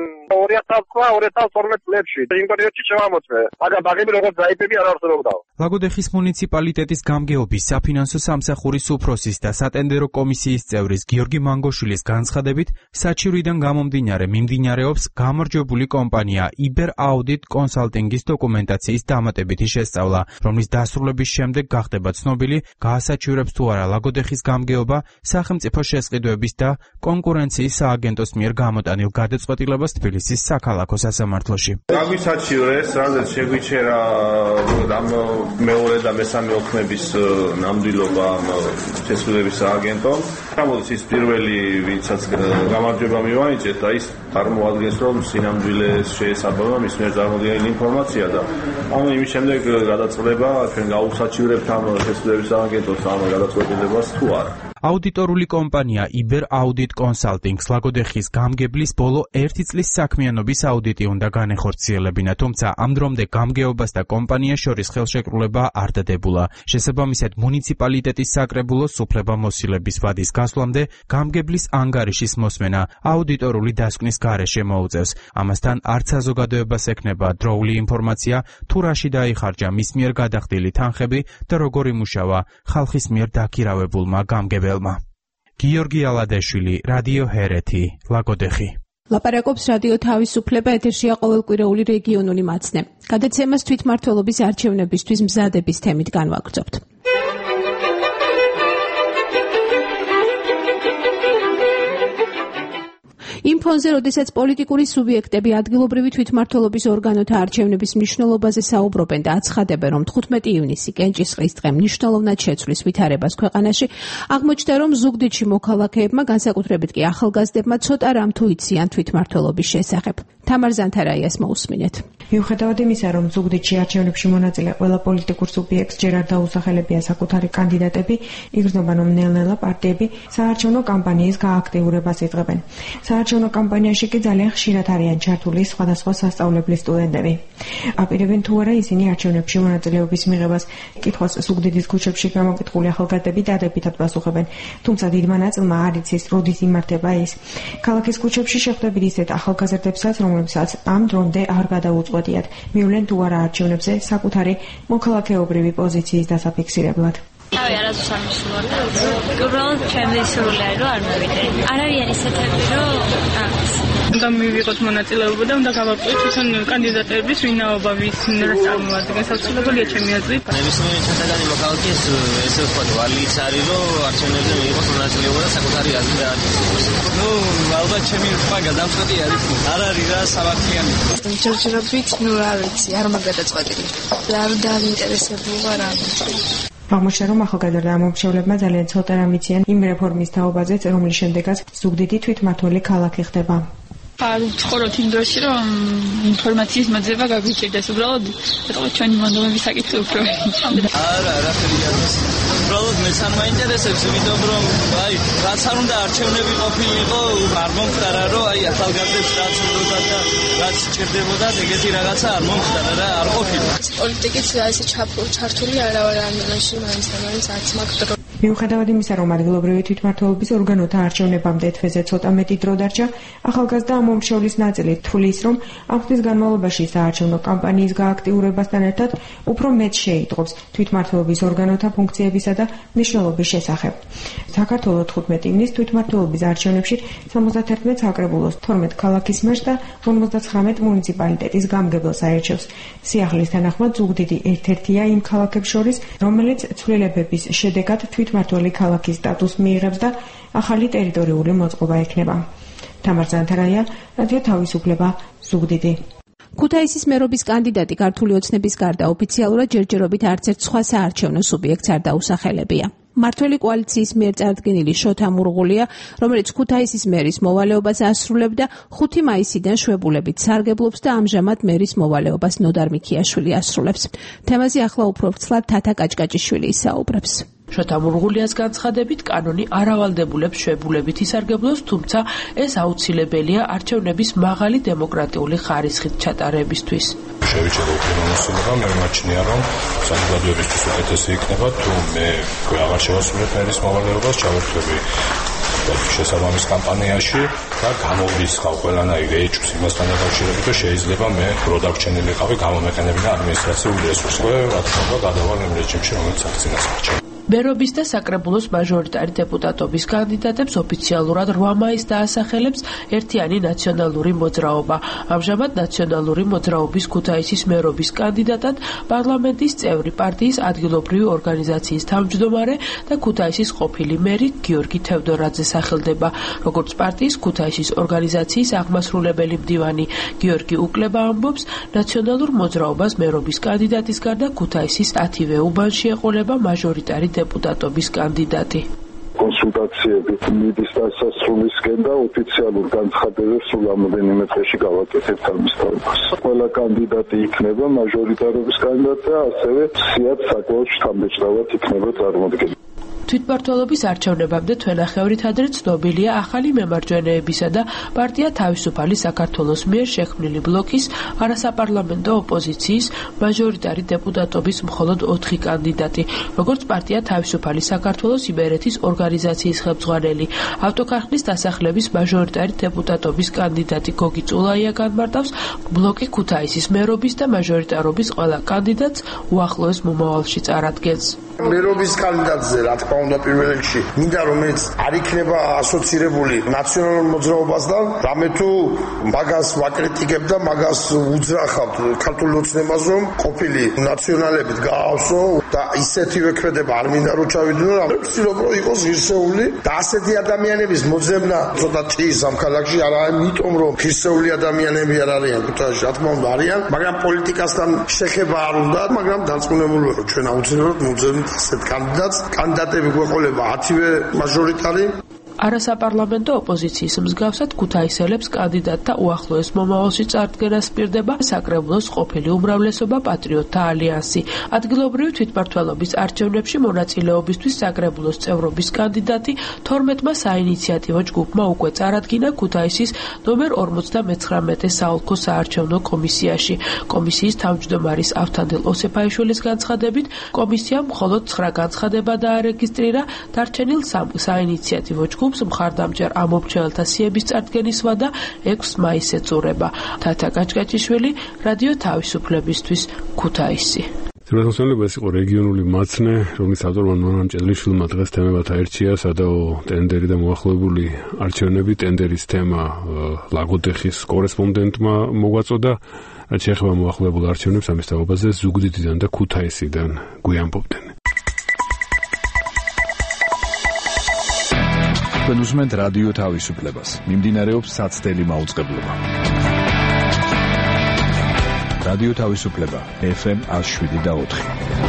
2012 წლებში იმ პერიოდში შემამოწმე მაგრამ ბაგები როგორც აიპები არ არსებობდაო ლაგოდეხის მუნიციპალიტეტის გამგეობის საფინანსო სამსახურის უფროსის და სატენდერო კომისიის წევრის გიორგი მანგოშვილის განცხადებით საჩივრიდან გამომდინარე მიმდინარეობს გამარჯვებული კომპანია იბერ აუდიტ კონსალტინგის დოკუმენტაციის დამატებითი შესწავლა, რომლის დასრულების შემდეგ გახდება ცნობილი, გაასაჩივრებს თუ არა ლაგოდეხის გამგეობა სახელმწიფო შესყიდვების და კონკურენციის სააგენტოს მიერ გამოტანილ გადაწყვეტილებას თბილისის საქალაქო სასამართლოში. გაგვისაჩივრეს, რადგან შეგვიჩერა ამ მეორე და მესამე ოქმების ნამდვილობა შესყიდვების სააგენტომ. გამოდის ის პირველი, ვინცაც გამარჯვება მივანიჭეთ და ის წარმოადგენს, რომ სინამდვილეს შეესაბამება მის მიერ წარმოდგენილი ინფორმაცია და იმის შემდეგ გადაწყვეტება ჩვენ გავუსაჩივრებთ ამ შესყიდვების სააგენტოს ამ გადაწყვეტილებას თუ არა. აუდიტორული კომპანია Iber Audit Consulting ლაგოდეხის გამგებლის ბოლო 1 წლის საქმიანობის აუდიტი უნდა განეხორციელებინა, თუმცა ამ დრომდე გამგეობას და კომპანიას შორის ხელშეკრულება არ დადებულა. შესაბამისად, მუნიციპალიტეტის საკრებულოს უფლებამოსილების ვადის გასვლამდე გამგებლის ანგარიშის მოსმენა აუდიტორული დასკვნის გარეშე მოუწევს. ამასთან არც საზოგადოებას ექნება დროული ინფორმაცია, თუ რაში დაიხარჯა მის მიერ გადახდილი თანხები და როგორ იმუშავა ხალხის მიერ დაქირავებულმა გამგებელმა. გიორგი ალადეშვილი, რადიო ჰერეთი, ლაგოდეხი. ლაპარაკობს რადიო თავისუფლება, ეთერშია ყოველკვირეული რეგიონული მაცნე. გადაცემას თვითმმართველობის არჩევნებისთვის მზადების თემით განვაგრძობთ. იმ ფონზე, როდესაც პოლიტიკური სუბიექტები ადგილობრივი თვითმმართველობის ორგანოთა არჩევნების მნიშვნელობაზე საუბრობენ და აცხადებენ, რომ 15 ივნისი კენჭისყრის დღე მნიშვნელოვნად შეცვლის ვითარებას ქვეყანაში, აღმოჩნდა, რომ ზუგდიდში მოქალაქეებმა, განსაკუთრებით კი ახალგაზრდებმა, ცოტა რამ თუ იციან თვითმმართველობის შესახებ. თამარ ზანთარაიას მოусმინეთ. მიუხედავად იმისა, რომ ზუგდიდში არჩევნებში მონაწილე ყველა პოლიტიკურ სუბიექტს ჯერ არ დაუსახელებია საკუთარი კანდიდატები, იგრძნობა, რომ ნელ-ნელა პარტიები საარჩევნო კამპანიის გააქტიურებას იწყებენ. საარჩევნო კამპანიაში კი ძალიან ხშირად არიან ჩართული სხვადასხვა სასწავლებლის სტუდენტები. აპირებენ თუ არა ისინი არჩევნებში მონაწილეობის მიღებას. კითხვას ზუგდიდის ქუჩებში გამოკითხული ახალგაზრდები დადებითად პასუხებენ, თუმცა დიდმა ნაწილმა არ იცის, როდის იმართება ის. ქალაქის ქუჩებში შეხვდებით ისეთ ახალგაზრდებსაც, რომლებსაც ამ დრომდე არ გადაუწყვეტიათ, მივლენ თუ არა არჩევნებზე საკუთარი მოქალაქეობრივი პოზიციის დასაფიქსირებლად. თავი არასდროს არ მისულობ და უბრალოდ ჩემი სურვილი არის, რომ არ მოვიდე. არ არიან ისეთები, რომ უნდა მივიღოთ მონაწილეობა და უნდა გავარკვიოთ თვითონ კანდიდატების ვინაობა, ვის რა წარმოადგენს. აუცილებელია ჩემი აზრით. ნებისმიერი ჩვენთაგანი მოქალაქეს ესე ვთქვათ, ვალიც არის, რომ არჩევნებზე მიიღოს მონაწილეობა და საკუთარი აზრი დაარჩიოს. ალბათ ჩემი თქვა გადამწყვეტი არის. არ არის რა სამართლიანი. ჯერჯერობით, რა ვიცი, არ მაგადაწყვეტილი. არ დაინტერესებული ვარ ამით. აღმოჩნდა, რომ ახალგაზრდა მომხმარებლებმა ძალიან ცოტა რამ იციან იმ რეფორმის თაობაზეც, რომლის შემდეგაც ზუგდიდი თვითმმართველი ქალაქი ხდება. არ ვცხოვრობთ იმ დროში, რომ ინფორმაციის მოძება გაგვიჭირდეს. უბრალოდ ეხლა ჩვენი მონდომების საკითხი უფრო არა, არაფერი არ არის. უბრალოდ მეც არ მაინტერესებს, იმიტომ რომ აი, რაც არ უნდა არჩევნები ყოფილიყო, არ მომხდარა, რომ აი ახალგაზრდებს რაც უნდათ და რაც სჭირდებოდა, ეგეთი რაღაცა არ მომხდარა რა, არ ყოფილა. პოლიტიკით ესე ჩართული არა ვარ ამაში, მაინც არც მაგდრო. მიუხედავად იმისა, რომ ადგილობრივი თვითმმართველობის ორგანოთა არჩევნებამდე თვეზე ცოტა მეტი დრო დარჩა, ახალგაზრდა მომხმარებლის ნაწილი თვლის, რომ ამ ხნის განმავლობაში საარჩევნო კამპანიის გააქტიურებასთან ერთად უფრო მეტ შეიტყობს თვითმმართველობის ორგანოთა ფუნქციებისა და მნიშვნელობის შესახებ. საქართველოს 15 ივნის თვითმმართველობის არჩევნებში 71 საკრებულოს 12 ქალაქის მერს და 59 მუნიციპალიტეტის გამგებელს აირჩევს. სიახლის თანახმად ზუგდიდი ერთ-ერთია იმ ქალაქებს შორის, რომელიც ცვლილებების შედეგად თვითმმართველი ქალაქის სტატუსს მიიღებს და ახალი ტერიტორიული მოწყობა ექნება. თამარ ზანთარაია, რადიო თავისუფლება, ზუგდიდი. ქუთაისის მერობის კანდიდატი ქართული ოცნების გარდა ოფიციალურად ჯერჯერობით არც ერთ სხვა საარჩევნო სუბიექტს არ დაუსახელებია. მართველი კოალიციის მიერ წარდგენილი შოთა მურღულია, რომელიც ქუთაისის მერის მოვალეობას ასრულებდა 5 მაისიდან შვებულებით სარგებლობს და ამჟამად მერის მოვალეობას ნოდარ მიქიაშვილი ასრულებს. თემაზე ახლა უფრო ვრცლად თათა კაჭკაჭიშვილი ისაუბრებს. შოთა მურღულიას განცხადებით, კანონი არ ავალდებულებს შვებულებით ისარგებლოს, თუმცა ეს აუცილებელია არჩევნების მაღალი დემოკრატიული ხარისხით ჩატარებისთვის. შევიჭერო უფლებამოსილება, მე ვიმაჩნია, რომ საზოგადოებისთვის უკეთესი იქნება, თუ მე აღარ შევასრულებ მერის მოვალეობას, ჩავერთვები შესაბამის კამპანიაში და გამოვისხავ ყველანაირ ეჭვს იმასთან დაკავშირებით, რომ შეიძლება მე დრო დაგრჩენილიყავი გამომეყენებინა ადმინისტრაციული რესურსები, რა თქმა უნდა, გადავალ იმ რეჟიმში, რომელიც აქცინას არჩევს. მერობის და საკრებულოს მაჟორიტარი დეპუტატობის კანდიდატებს ოფიციალურად 8 მაისს დაასახელებს ერთიანი ნაციონალური მოძრაობა. ამჟამად ნაციონალური მოძრაობის ქუთაისის მერობის კანდიდატად პარლამენტის წევრი, პარტიის ადგილობრივი ორგანიზაციის თავმჯდომარე და ქუთაისის ყოფილი მერი გიორგი თევდორაძე სახელდება. როგორც პარტიის ქუთაისის ორგანიზაციის აღმასრულებელი მდივანი გიორგი უკლება ამბობს, ნაციონალურ მოძრაობას მერობის კანდიდატის გარდა ქუთაისის 10-ვე უბანში ეყოლება მაჟორიტარი დეპუტატობის კანდიდატი. კონსულტაციები მიდის დასასრულისკენ და ოფიციალურ განცხადებებს სულ რამოდენიმე დღეში გავაკეთებთ ამის თაობას. ყველა კანდიდატი იქნება მაჟორიტარობის კანდიდატი და ასევე სიათ საკმაოდ შთამბეჭდავად იქნება წარმოდგენილი. თვითმმართველობის არჩევნებამდე თვენახევრით ადრე ცნობილია ახალი მემარჯვენეებისა და პარტია თავისუფალი საქართველოს მიერ შექმნილი ბლოკის არასაპარლამენტო ოპოზიციის მაჟორიტარი დეპუტატობის მხოლოდ 4 კანდიდატი, როგორც პარტია თავისუფალი საქართველოს იმერეთის ორგანიზაციის ხელმძღვანელი. ავტოქარხნის დასახლების მაჟორიტარი დეპუტატობის კანდიდატი გოგი წულაია განმარტავს, ბლოკი ქუთაისის მერობის და მაჟორიტარობის ყველა კანდიდატს უახლოეს მომავალში წარადგენს. მერობის კანდიდატზე, რა თქმა უნდა, პირველ რიგში მინდა რომელიც არ იქნება ასოცირებული ნაციონალურ მოძრაობასთან, რამე თუ მაგას ვაკრიტიკებ და მაგას უძრახავთ ქართულ ოცნებას, რომ ყოფილი ნაციონალებით გაავსო და ისეთივე ქმედება არ მინდა რომ ჩავიდნენ, რომ ვცდილობ რომ იყოს ღირსეული და ასეთი ადამიანების მოძებნა ცოტა ჭის ამ ქალაქში არ არის, იმიტომ რომ ღირსეული ადამიანები არ არიან ქუთაისში, რა თქმა უნდა არიან, მაგრამ პოლიტიკასთან შეხება არ უნდა, მაგრამ დარწმუნებული ვარ, ჩვენ აუცილებლად მოძებნით ასეთ კანდიდატები გვეყოლება 10-ვე მაჟორიტარი. არასაპარლამენტო ოპოზიციის მსგავსად ქუთაისელებს კანდიდატთა უახლოეს მომავალში წარდგენას პირდება საკრებულოს ყოფილი უმრავლესობა პატრიოტთა ალიანსი. ადგილობრივი თვითმმართველობის არჩევნებში მონაწილეობისთვის საკრებულოს წევრობის კანდიდატი 12-მა საინიციატივო ჯგუფმა უკვე წარადგინა ქუთაისის ნომერ 59 საოლქო საარჩევნო კომისიაში. კომისიის თავმჯდომარის ავთანდილ ოსეფაიშვილის განცხადებით, კომისიამ მხოლოდ 9 განცხადება დაარეგისტრირა, დარჩენილ 3 საინიციატივო ჯგუფს მხარდამჭერ ამომრჩეველთა სიების წარდგენის ვადა 6 მაისს ეწურება. თათა კაჭკაჭიშვილი, რადიო თავისუფლებისთვის, ქუთაისი. თემატოსნელობა ეს იყო რეგიონული მაცნე, რომლის ავტორმა ნონა მჭედლიშვილმა დღეს თემებად აირჩია სადაო ტენდერი და მოახლოებული არჩევნები. ტენდერის თემა ლაგოდეხის კორესპონდენტმა მოგვაწოდა. რაც შეეხება მოახლოებულ არჩევნებს, ამის თაობაზე ზუგდიდიდან და ქუთაისიდან გვიამბობდნენ. თქვენ უსმენთ რადიო თავისუფლებას. მიმდინარეობს საცდელი მაუწყებლობა. რადიო თავისუფლება FM 107.4.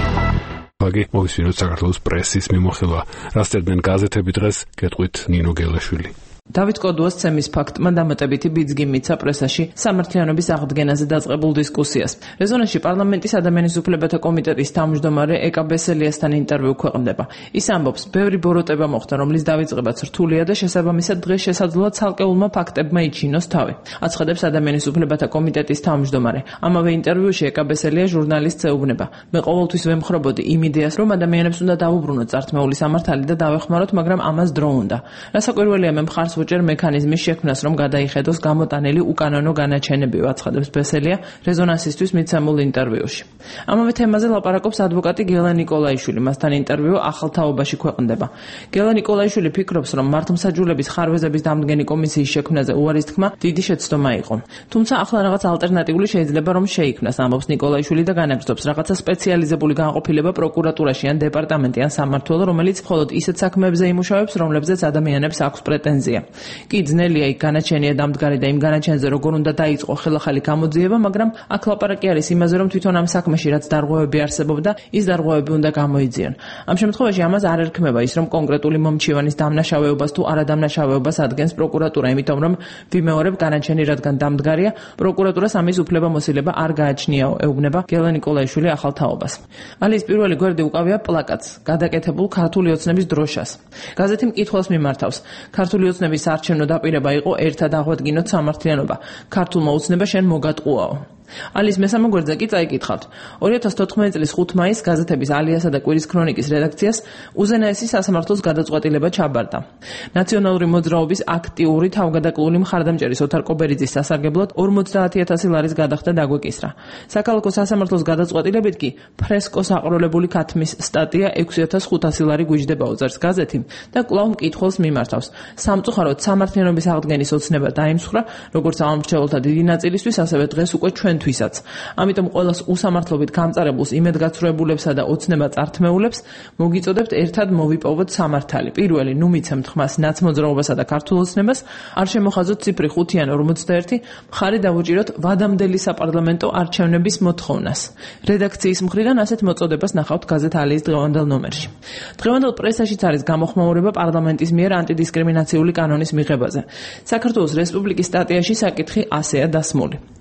ვაგი მოვისმინოთ საქართველოს პრესის მიმოხილვა. რა სწერდნენ გაზეთები დღეს, გეტყვით ნინო გელაშვილი. დავით კოდუას ცემის ფაქტმა დამატებითი ბიძგი მიცა პრესაში სამართლიანობის აღდგენაზე დაწყებულ დისკუსიას. რეზონანსში პარლამენტის ადამიანის უფლებათა კომიტეტის თავმჯდომარე ეკა ბესელიასთან ინტერვიუ ქვეყნდება. ის ამბობს, ბევრი ბოროტება მოხდა, რომლის დავიწყებაც რთულია და შესაბამისად დღეს შესაძლოა ცალკეულმა ფაქტებმა იჩინოს თავი. აცხადებს ადამიანის უფლებათა კომიტეტის თავმჯდომარე. ამავე ინტერვიუში ეკა ბესელია ჟურნალისტს ეუბნება. მე ყოველთვის ვემხრობოდი იმ იდეას, რომ ადამიანებს უნდა დაუბრუნოთ წართმეული სამართალი და დავეხმაროთ, მაგრამ ამას დრო უნდა. რასაკვირველია, მე მხარს უჭერ მექანიზმის შექმნას, რომ გადაიხედოს გამოტანილი უკანონო განაჩენები, აცხადებს ბესელია რეზონანსისთვის მიცემულ ინტერვიუში. ამავე თემაზე ლაპარაკობს ადვოკატი გელა ნიკოლაიშვილი, მასთან ინტერვიუ ახალ თაობაში ქვეყნდება. გელა ნიკოლაიშვილი ფიქრობს, რომ მართლმსაჯულების ხარვეზების დამდგენი კომისიის შექმნაზე უარის თქმა დიდი შეცდომა იყო. თუმცა ახლა რაღაც ალტერნატიული შეიძლება რომ შეიქმნას, ამბობს ნიკოლაიშვილი და განაგრძობს, რაღაცა სპეციალიზებული განყოფილება პროკურატურაში ან დეპარტამენტი ან სამმართველო, რომელიც მხოლოდ ისეთ საქმეებზე იმუშავებს, რომლებზეც ადამიანებს აქვს პრეტენზია. კი ძნელია იქ განაჩენია დამდგარი და იმ განაჩენზე როგორ უნდა დაიწყო ხელახალი გამოძიება, მაგრამ აქ ლაპარაკი არის იმაზე, რომ თვითონ ამ საქმეში რაც დარღვევები არსებობდა, ის დარღვევები უნდა გამოიძიონ. ამ შემთხვევაში ამას არ ერქმება ის, რომ კონკრეტული მომჩივანის დამნაშავეობას თუ არადამნაშავეობას ადგენს პროკურატურა, იმიტომ რომ ვიმეორებ განაჩენი რადგან დამდგარია, პროკურატურას ამის უფლებამოსილება არ გააჩნიაო, ეუბნება გელა ნიკოლაიშვილი ახალ თაობას. ალის პირველი გვერდი უკავია პლაკატს, გადაკეთებულ ქართული ოცნების დროშას. გაზეთი მკითხველს მიმართავს. ქართული ოცნების საარჩევნო დაპირება იყო ერთად აღვადგინოთ სამართლიანობა. ქართულმა ოცნება შენ მოგატყუაო. ალის მესამე გვერდზე კი წაიკითხავთ. 2014 წლის 5 მაისს გაზეთების ალიასა და კვირის ქრონიკის რედაქციას უზენაესი სასამართლოს გადაწყვეტილება ჩაბარდა. ნაციონალური მოძრაობის აქტიური თავგადაკლული მხარდამჭერის ოთარ კობერიძის სასარგებლოდ 50,000 ლარის გადახდა დაგვეკისრა. საქალაქო სასამართლოს გადაწყვეტილებით კი ფრესკოს აყროლებული ქათმის სტატია 6,500 ლარი გვიჯდება, უწევს გაზეთი და კვლავ მკითხველს მიმართავს. სამწუხაროდ სამართლიანობის აღდგენის ოცნება დაიმსხვრა, როგორც ამომრჩეველთა დიდი ნაწილისთვის, ასევე დღეს უკვე ჩვენთვისაც. ამიტომ ყოველს უსამართლობით გამწარებულს იმედგაცრუებულებსა და ოცნება წართმეულებს მოგიწოდებთ ერთად მოვიპოვოთ სამართალი. პირველი, ნუ მიცემთ ხმას ნაცმოძრაობასა და ქართულ ოცნებას, არ შემოხაზოთ ციფრი 5 ან 51, მხარი დავუჭიროთ ვადამდელი საპარლამენტო არჩევნების მოთხოვნას. რედაქციის მხრიდან ასეთ მოწოდებას ნახავთ გაზეთ ალიის დღევანდელ ნომერში. დღევანდელ პრესაშიც არის გამოხმაურება პარლამენტის მიერ ანტიდისკრიმინაციული კანონის მიღებაზე. საქართველოს რესპუბლიკის სტატიაში საკითხი ასეა დასმული.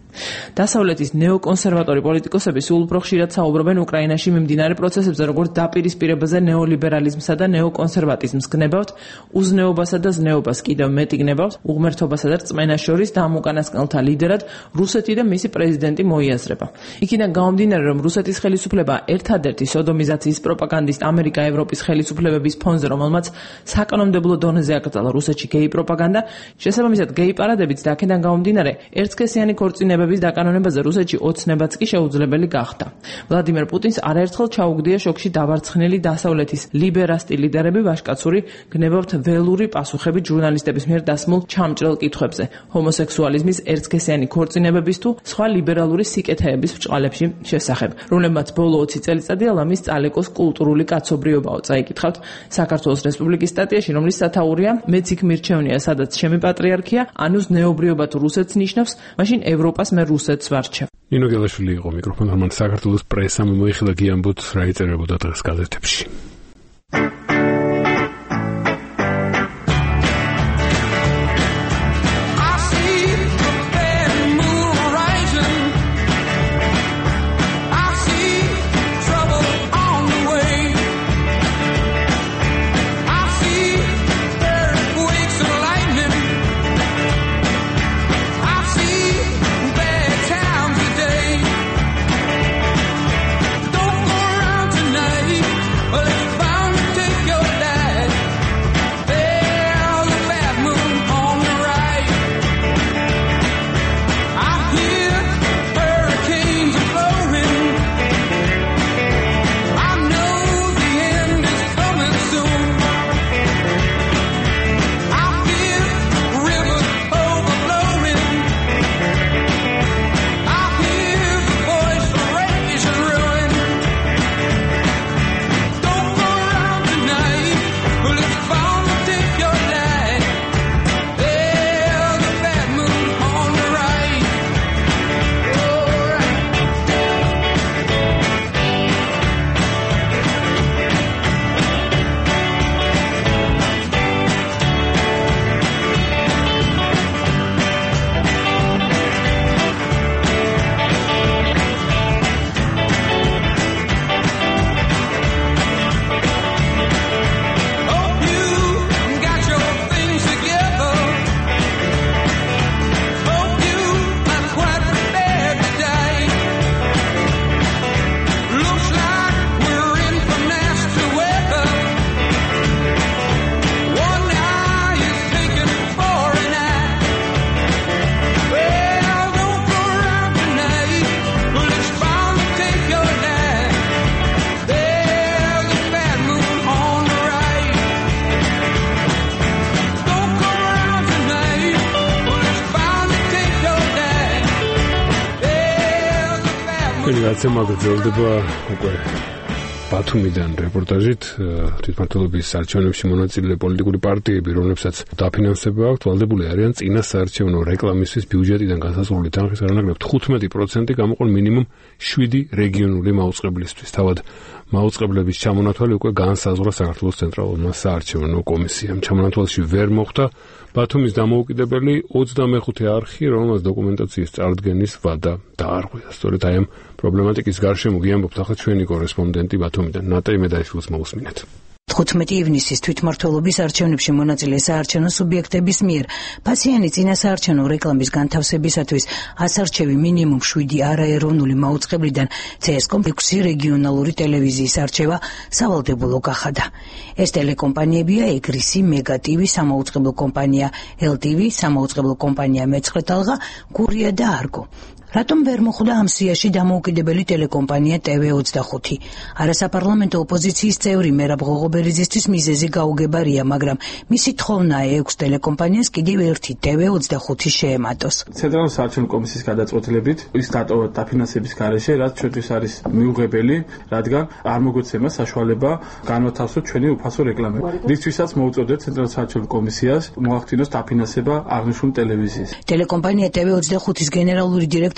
დასავლეთის ნეოკონსერვატორი პოლიტიკოსები სულ უფრო ხშირად საუბრობენ უკრაინაში მიმდინარე პროცესებზე, როგორც დაპირისპირებაზე ნეოლიბერალიზმსა და ნეოკონსერვატიზმს გნებავთ, უზნეობასა და ზნეობას კიდევ მეტი გნებავთ, უღმერთობასა და რწმენას შორის და ამ უკანასკნელთა ლიდერად რუსეთი და მისი პრეზიდენტი მოიაზრება. იქიდან გამომდინარე, რომ რუსეთის ხელისუფლება ერთადერთი სოდომიზაციის პროპაგანდისტ ამერიკა ევროპის ხელისუფლებების ფონზე, რომელმაც საკანონმდებლო დონეზე აკრძალა რუსეთში გეი პროპაგანდა, შესაბამისად გეი პარადებიც და აქედან გამომდინარე ერთსქესიანი ქორწინებების დაკანონებაზე რუსეთში ოცნებაც კი შეუძლებელი გახდა. ვლადიმერ პუტინს არაერთხელ ჩაუგდია შოკში დავარცხნილი დასავლეთის ლიბერასტი ლიდერები ვაჟკაცური გნებავთ ველური პასუხებით ჟურნალისტების მიერ დასმულ ჩამჭრელ კითხვებზე, ჰომოსექსუალიზმის, ერთსქესიანი ქორწინებების თუ სხვა ლიბერალური სიკეთეების ბრჭყალებში შესახებ, რომლებმაც ბოლო 20 წელიწადია ლამის წალეკოს კულტურული კაცობრიობაო, წაიკითხავთ საქართველოს რესპუბლიკის სტატიაში, რომლის სათაურია მეც იქ მირჩევნია, სადაც ჩემი პატრიარქია, ანუ ზნეობრიობა თუ რუსეთს ნიშნავს, მაშინ ევროპას მე რუსეთს ვარჩევ. ნინო გელაშვილი იყო მიკროფონთან, საქართველოს პრესამ მოიხილა გიამბოთ რა იწერებოდა დღეს გაზეთებში. გრძელდება უკვე ბათუმიდან რეპორტაჟით თვითმმართველობის არჩევნებში მონაწილე პოლიტიკური პარტიები, რომლებსაც დაფინანსება აქვთ, ვალდებული არიან წინა საარჩევნო რეკლამისთვის ბიუჯეტიდან განსაზღვრული თანხის არანაკლებ 15% გამოყონ მინიმუმ 7 რეგიონული მაუწყებლისთვის. თავად მაუწყებლების ჩამონათვალი უკვე განსაზღვრა საქართველოს ცენტრალურმა საარჩევნო კომისიამ. ჩამონათვალში ვერ მოხვდა ბათუმის დამოუკიდებელი 25 არხი, რომელმაც დოკუმენტაციის წარდგენის ვადა დაარღვია. სწორედ აი ამ პრობლემატიკის გარშემო გიამბობთ ახლა ჩვენი კორესპონდენტი ბათუმიდან ნატალი მედაიშვილს მოусმინეთ. 15 ივნისის თვითმმართველობის არჩევნებში მონაწილე საარჩევნო სუბიექტების მიერ ფასიანი წინასაარჩევნო რეკლამის განთავსებისათვის ასარჩევი მინიმუმ 7 არაეროვნული მაუწყებლიდან CSCOM 6 რეგიონალური ტელევიზიის არჩევა სავალდებულო გახადა. ეს ტელეკომპანიებია ეგრისი, მეგატივი, სამაუწყებლო კომპანია LTV, სამაუწყებლო კომპანია მეცხრე ტალღა, გურია და არგო. რატომ ვერ მოხვდა ამ სიაში დამოუკიდებელი ტელეკომპანია TV25? არასაპარლამენტო ოპოზიციის წევრი მერაბ ღოღობერიძისთვის მიზეზი გაუგებარია, მაგრამ მისი თხოვნაა 6 ტელეკომპანიას კიდევ ერთი TV25 შეემატოს. ცენტრალური საარჩევნო კომისიის გადაწყვეტილებით ის დატოვა დაფინანსების გარეშე, რაც ჩვენთვის არის მიუღებელი, რადგან არ მოგვეცემა საშუალება განვათავსოთ ჩვენი უფასო რეკლამები. რისთვისაც მოუწოდეთ ცენტრალურ საარჩევნო კომისიას მოახდინოს დაფინანსება აღნიშნული ტელევიზიის. ტელეკომპანია TV25-ის გენერალური დირექტორი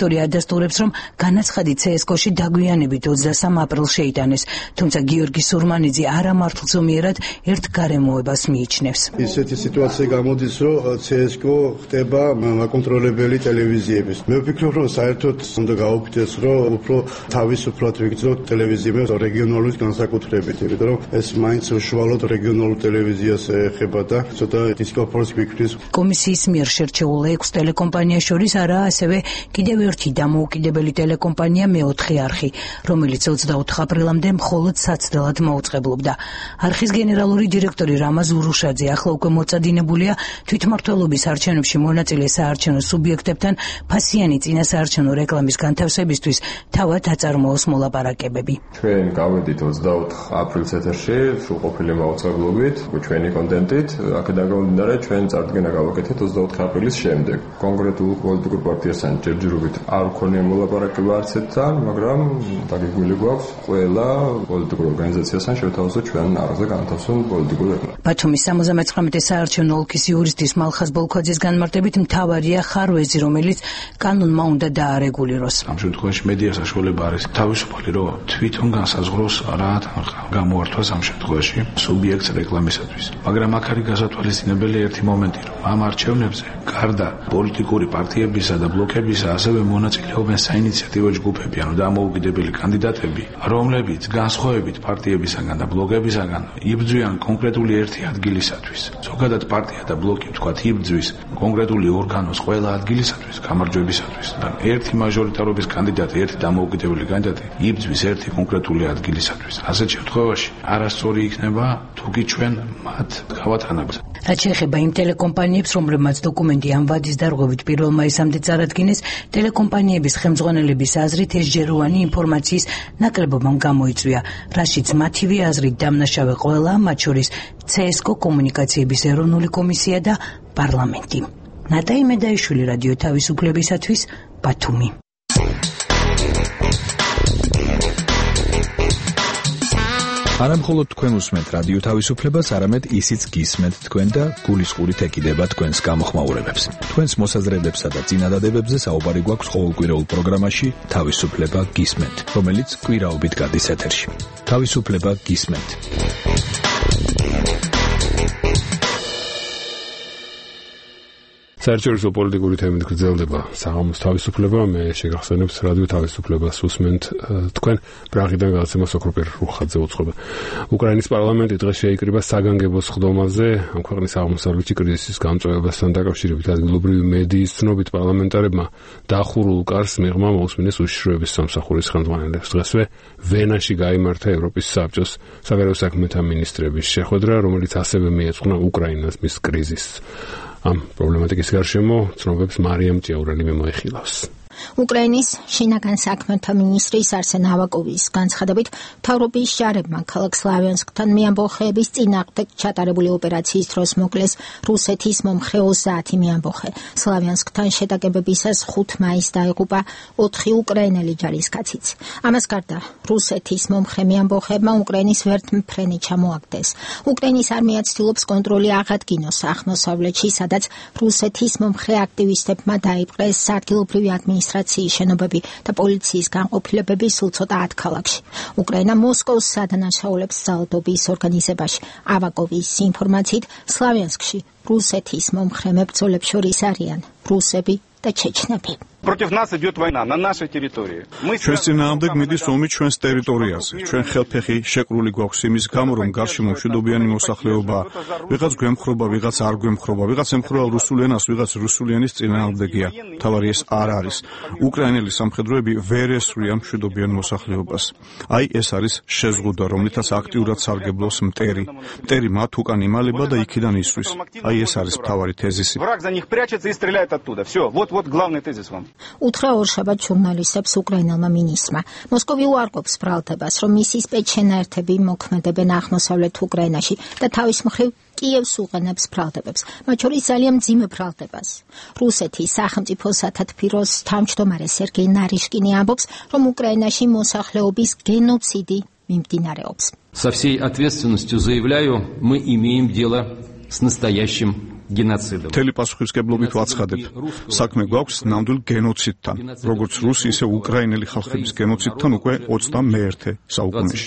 დირექტორი ადასტურებს, რომ განაცხადი CSKO-ში დაგვიანებით 23 აპრილს შეიტანეს, თუმცა გიორგი სურმანიძე არამართლზომიერად ერთ გარემოებას მიიჩნევს. ისეთი სიტუაცია გამოდის, რომ CSKO ხდება მაკონტროლებელი ტელევიზიების. მე ვფიქრობ, რომ საერთოდ უნდა გაუფრთხილდეს, რომ უფრო თავისუფლად ვიგრძნოთ ტელევიზიებს რეგიონალური განსაკუთრებით, იმიტომ რომ ეს მაინც უშუალოდ რეგიონულ ტელევიზიას ეხება და ცოტა დისკომფორტს გვიქმნის. კომისიის მიერ შერჩეულ 6 ტელეკომპანიას შორის არაა ასევე კიდევ ერთი დამოუკიდებელი ტელეკომპანია მეოთხე არხი, რომელიც 24 აპრილამდე მხოლოდ საცდელად მოუწყებლობდა. არხის გენერალური დირექტორი რამაზ ურუშაძე ახლა უკვე მოწადინებულია თვითმმართველობის არჩევნებში მონაწილე საარჩევნო სუბიექტებთან ფასიანი წინასაარჩევნო რეკლამის განთავსებისთვის თავად აწარმოოს მოლაპარაკებები. ჩვენ გავედით 24 აპრილს ეთერში სრულყოფილი მაუწყებლობით, ჩვენი კონტენტით, აქედან გამომდინარე ჩვენ წარდგენა გავაკეთეთ 24 აპრილის შემდეგ. კონკრეტულ პოლიტიკურ პარტიასთან ჯერჯერობით არ ვქონია მოლაპარაკება არც ერთთან, მაგრამ დაგეგმილი გვაქვს ყველა პოლიტიკურ ორგანიზაციასთან შევთავაზოთ ჩვენ არხზე განთავსონ პოლიტიკური რეკლამა. ბათუმის 79 საარჩევნო ოლქის იურისტის მალხაზ ბოლქვაძის განმარტებით მთავარია ხარვეზი, რომელიც კანონმა უნდა დაარეგულიროს. ამ შემთხვევაში მედია საშუალება არის თავისუფალი, რომ თვითონ განსაზღვროს რა გამოართვას ამ შემთხვევაში სუბიექტს რეკლამისათვის. მაგრამ აქ არის გასათვალისწინებელი ერთი მომენტი, რომ ამ არჩევნებზე გარდა პოლიტიკური პარტიებისა და ბლოკებისა ასევე მონაწილეობენ საინიციატივო ჯგუფები, ანუ დამოუკიდებელი კანდიდატები, რომლებიც განსხვავებით პარტიებისაგან და ბლოკებისაგან იბრძვიან კონკრეტული ერთი ადგილისათვის. ზოგადად პარტია და ბლოკი ვთქვათ იბრძვის კონკრეტული ორგანოს ყველა ადგილისათვის, გამარჯვებისათვის. და ერთი მაჟორიტარობის კანდიდატი, ერთი დამოუკიდებელი კანდიდატი იბრძვის ერთი კონკრეტული ადგილისათვის. ასეთ შემთხვევაში არასწორი იქნება თუ კი ჩვენ მათ გავათანაბრთ. რაც შეეხება იმ ტელეკომპანიებს, რომლებმაც დოკუმენტი ამ ვადის დარღვევით 1 მაისამდე წარადგინეს, ტელეკომპანიების ხელმძღვანელების აზრით ეს ჯეროვანი ინფორმაციის ნაკლებობამ გამოიწვია, რაშიც მათივე აზრით დამნაშავე ყველა, მათ შორის CSKO კომუნიკაციების ეროვნული კომისია და პარლამენტი. ნატაი მედაიშვილი, რადიო თავისუფლებისათვის, ბათუმი. არამხოლოდ თქვენ უსმენთ რადიო თავისუფლებას, არამედ ისიც გისმენთ თქვენ და გულისყურით ეკიდება თქვენს გამოხმაურებებს. თქვენს მოსაზრებებსა და წინადადებებზე საუბარი გვაქვს ყოველკვირეულ პროგრამაში თავისუფლება გისმენთ, რომელიც კვირაობით გადის ეთერში. თავისუფლება გისმენთ. საერთაშორისო პოლიტიკური თემით გრძელდება საღამოს თავისუფლება. მე შეგახსენებთ რადიო თავისუფლებას უსმენთ თქვენ. პრაღიდან გადაცემა სოკროპერ რუხაძე უძღვება. უკრაინის პარლამენტი დღეს შეიკრიბა საგანგებო სხდომაზე ამ ქვეყნის აღმოსავლეთი კრიზისის გამწვევებასთან დაკავშირებით. ადგილობრივი მედიის ცნობით პარლამენტარებმა დახურულ კარს მიღმა მოусმინეს უშიშროების სამსახურის ხელმძღვანელებს. დღესვე ვენაში გაიმართა ევროპის საბჭოს საგარეო საქმეთა მინისტრების შეხვედრა, რომელიც ასევე მიეძღვნა უკრაინას მის კრიზისს. ამ პრობლემატიკის გარშემო ცნობებს მარიამ ჭიაურელი მოეხილავს. უკრაინის შინაგან საქმეთა მინისტრის არსენ ავაკოვის განცხადებით, მთავრობის ჯარებმა ქალაქ სლავიანსკთან მეამბოხეების წინააღმდეგ ჩატარებული ოპერაციის დროს მოკლეს რუსეთის მომხრე 30 მეამბოხე. სლავიანსკთან შეტაკებებისას 5 მაისს დაიღუპა 4 უკრაინელი ჯარისკაციც. ამას გარდა რუსეთის მომხრე მეამბოხეებმა უკრაინის ვერტმფრენი ჩამოაგდეს. უკრაინის არმია ცდილობს კონტროლი აღადგინოს აღმოსავლეთში, სადაც რუსეთის მომხრე აქტივისტებმა დაიპყრეს სარდლობრივი ადმინისტრაციის შენობები და პოლიციის განყოფილებები სულ ცოტა 10 ქალაქში. უკრაინა მოსკოვს სადანაშაულებს ძალადობის ორგანიზებაში. ავაკოვის ინფორმაციით, სლავიანსკში რუსეთის მომხრე მებრძოლებს შორის არიან რუსები და ჩეჩნები. Против нас идет война на нашей территории. Ჩვენს წინააღმდეგ მიდის ომი ჩვენს ტერიტორიაზე. ჩვენ ხელფეხი შეკრული გვაქვს იმის გამო, რომ გარშემო მშვიდობიანი მოსახლეობა, ვიღაც გვემხრობა, ვიღაც არ გვემხრობა, ვიღაც ემხრობა რუსულ ენას, ვიღაც რუსული ენის წინააღმდეგია. თავარი ეს არ არის. უკრაინელი სამხედროები ვერ ესვრიან მშვიდობიან მოსახლეობას. აი ეს არის შეზღუდვა, რომლითაც აქტიურად სარგებლობს მტერი. მტერი მათ უკან იმალება და იქიდან ისვრის. აი ეს არის მთავარი თეზისი. Враг за них прячется и стреляет оттуда. Всё, вот главный тезис вам. უთხრა ორშაბათ ჟურნალისტებს უკრაინელმა მინისტრმა. მოსკოვი უარყოფს ბრალდებას, რომ მისი სპეცენაერთები მოქმედებენ აღმოსავლეთ უკრაინაში და თავის მხრივ კიევს უყენებს ბრალდებებს, მათ შორის ძალიან მძიმე ბრალდებას. რუსეთის სახელმწიფო სათათბიროს თავმჯდომარე სერგეი ნარიშკინი ამბობს, რომ უკრაინაში მოსახლეობის გენოციდი მიმდინარეობს. Со всей ответственностью заявляю, мы имеем дело с настоящим მთელი პასუხისმგებლობით ვაცხადებთ, საქმე გვაქვს ნამდვილ გენოციდთან, როგორც რუსი, ისე უკრაინელი ხალხების გენოციდთან უკვე 21 საუკუნეში.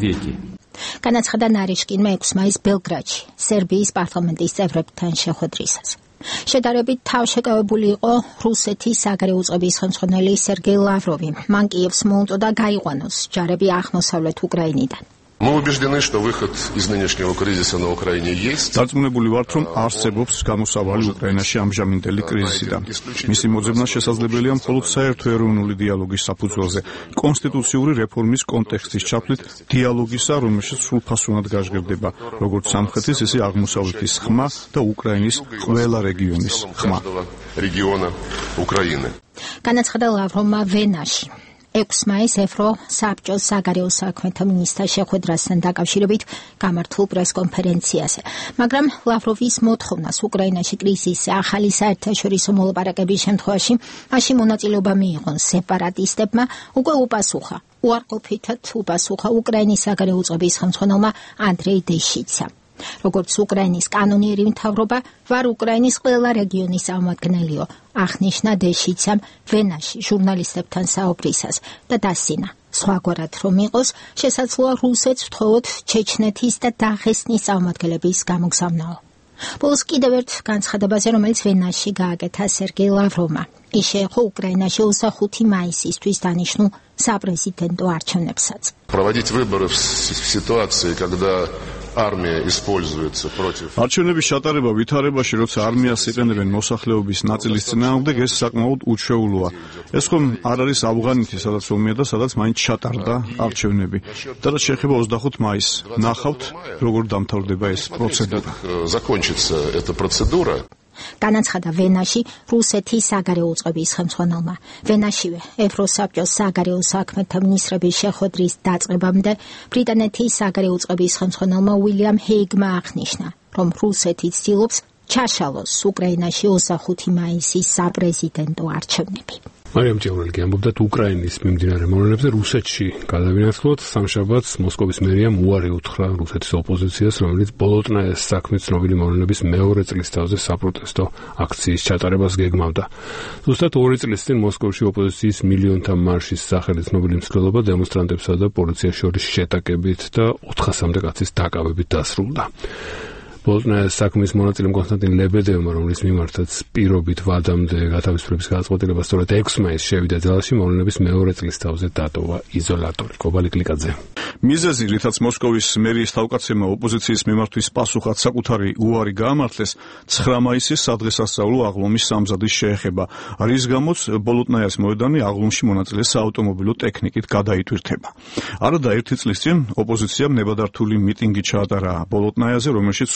განაცხადა ნარიშკინმა 6 მაისს ბელგრადში, სერბიის პარლამენტის წევრებთან შეხვედრისას. შედარებით თავშეკავებული იყო რუსეთის საგარეო უწყების ხელმძღვანელი სერგეი ლავროვი. მან კიევს მოუწოდა გაიყვანოს ჯარები აღმოსავლეთ უკრაინიდან. Мы убеждены, что выход из нынешнего кризиса на Украине есть. Დარწმუნებული ვართ, რომ არსებობს გამოსავალი უკრაინაში ამჟამინდელი კრიზისიდან. მისი მოძებნა შესაძლებელია მხოლოდ საერთო ეროვნული დიალოგის საფუძველზე, კონსტიტუციური რეფორმის კონტექსტის ჩათვლით დიალოგისა, რომელშიც სრულფასოვნად გაჟღერდება როგორც სამხრეთის, ისე აღმოსავლეთის ხმა და უკრაინის ყველა რეგიონის ხმა. რეგიონა უკრაინა. განაცხადა ლავროვმა ვენაში. 6 მაისს ევროსაბჭოს საგარეო საქმეთა მინისტრთა შეხვედრასთან დაკავშირებით გამართულ პრესკონფერენციაზე. მაგრამ ლავროვის მოთხოვნას უკრაინაში კრიზისზე ახალი საერთაშორისო მოლაპარაკების შემთხვევაში მასში მონაწილეობა მიიღონ სეპარატისტებმა უკვე უპასუხა. უარყოფითად უპასუხა უკრაინის საგარეო უწყების ხელმძღვანელმა ანდრეი დეშიცამ. როგორც უკრაინის კანონიერი მთავრობა, ვარ უკრაინის ყველა რეგიონის წარმომადგენლიო, აღნიშნა დეშიცამ ვენაში ჟურნალისტებთან საუბრისას და დასცინა. სხვაგვარად რომ იყოს, შესაძლოა რუსეთს ვთხოვოთ ჩეჩნეთის და დაღესტნის წარმომადგენლების გამოგზავნაო. ბოლოს კიდევ ერთ განცხადებაზე, რომელიც ვენაში გააკეთა სერგეი ლავროვმა. ის შეეხო უკრაინაში 25 მაისისთვის დანიშნულ საპრეზიდენტო არჩევნებსაც. Проводить выборы в ситуации, когда армия используется против. არჩევნების ჩატარება ვითარებაში, როცა არმიას იყენებენ მოსახლეობის ნაწილის წინააღმდეგ, ეს საკმაოდ უჩვეულოა. ეს ხომ არ არის ავღანეთი, სადაც ომია და სადაც მაინც ჩატარდა არჩევნები. და რაც შეეხება 25 მაისს, ნახავთ, როგორ დამთავრდება ეს პროცედურა. Закончится эта процедура. განაცხადა ვენაში რუსეთის საგარეო უწყების ხელმძღვანელმა. ვენაშივე ევროსაბჭოს საგარეო საქმეთა მინისტრების შეხვედრის დაწყებამდე ბრიტანეთის საგარეო უწყების ხელმძღვანელმა უილიამ ჰეიგმა აღნიშნა, რომ რუსეთი ცდილობს ჩაშალოს უკრაინაში 25 მაისის საპრეზიდენტო არჩევნები. მარიამ ჭევრელი ამბობდა, უკრაინის მიმდინარე მოვლენებზე რუსეთში გადავინაცვლოთ. სამშაბათს მოსკოვის მერიამ უარი უთხრა რუსეთის ოპოზიციას, რომელიც ბოლოტნაიას საქმით ცნობილი მოვლენების მეორე წლისთავზე საპროტესტო აქციის ჩატარებას გეგმავდა. ზუსტად 2 წლის წინ მოსკოვში ოპოზიციის მილიონთა მარშის სახელით ცნობილი მსვლელობა დემონსტრანტებსა და პოლიციას შორის შეტაკებით და 400-მდე კაცის დაკავებით დასრულდა. ბოლოტნაიას საქმის მონაწილემ კონსტანტინ ლებედევმა, რომლის მიმართაც პირობით ვადამდე გათავისუფლების გადაწყვეტილება სწორედ 6 მაისს შევიდა ძალაში, მოვლენების მეორე წლისთავზე დატოვა იზოლატორი. კობალი კლიკაძე. მიზეზი, რითაც მოსკოვის მერიის თავკაცებმა ოპოზიციის მიმართვის პასუხად საკუთარი უარი გაამართლეს, 9 მაისის სადღესასწაულო აღლუმის სამზადის შეეხება, რის გამოც ბოლოტნაიას მოედანი აღლუმში მონაწილე საავტომობილო ტექნიკით გადაიტვირთება. არა და 1 წლის წინ ოპოზიციამ ნებადართული მიტინგი ჩაატარა ბოლოტნაიაზე, რომელშიც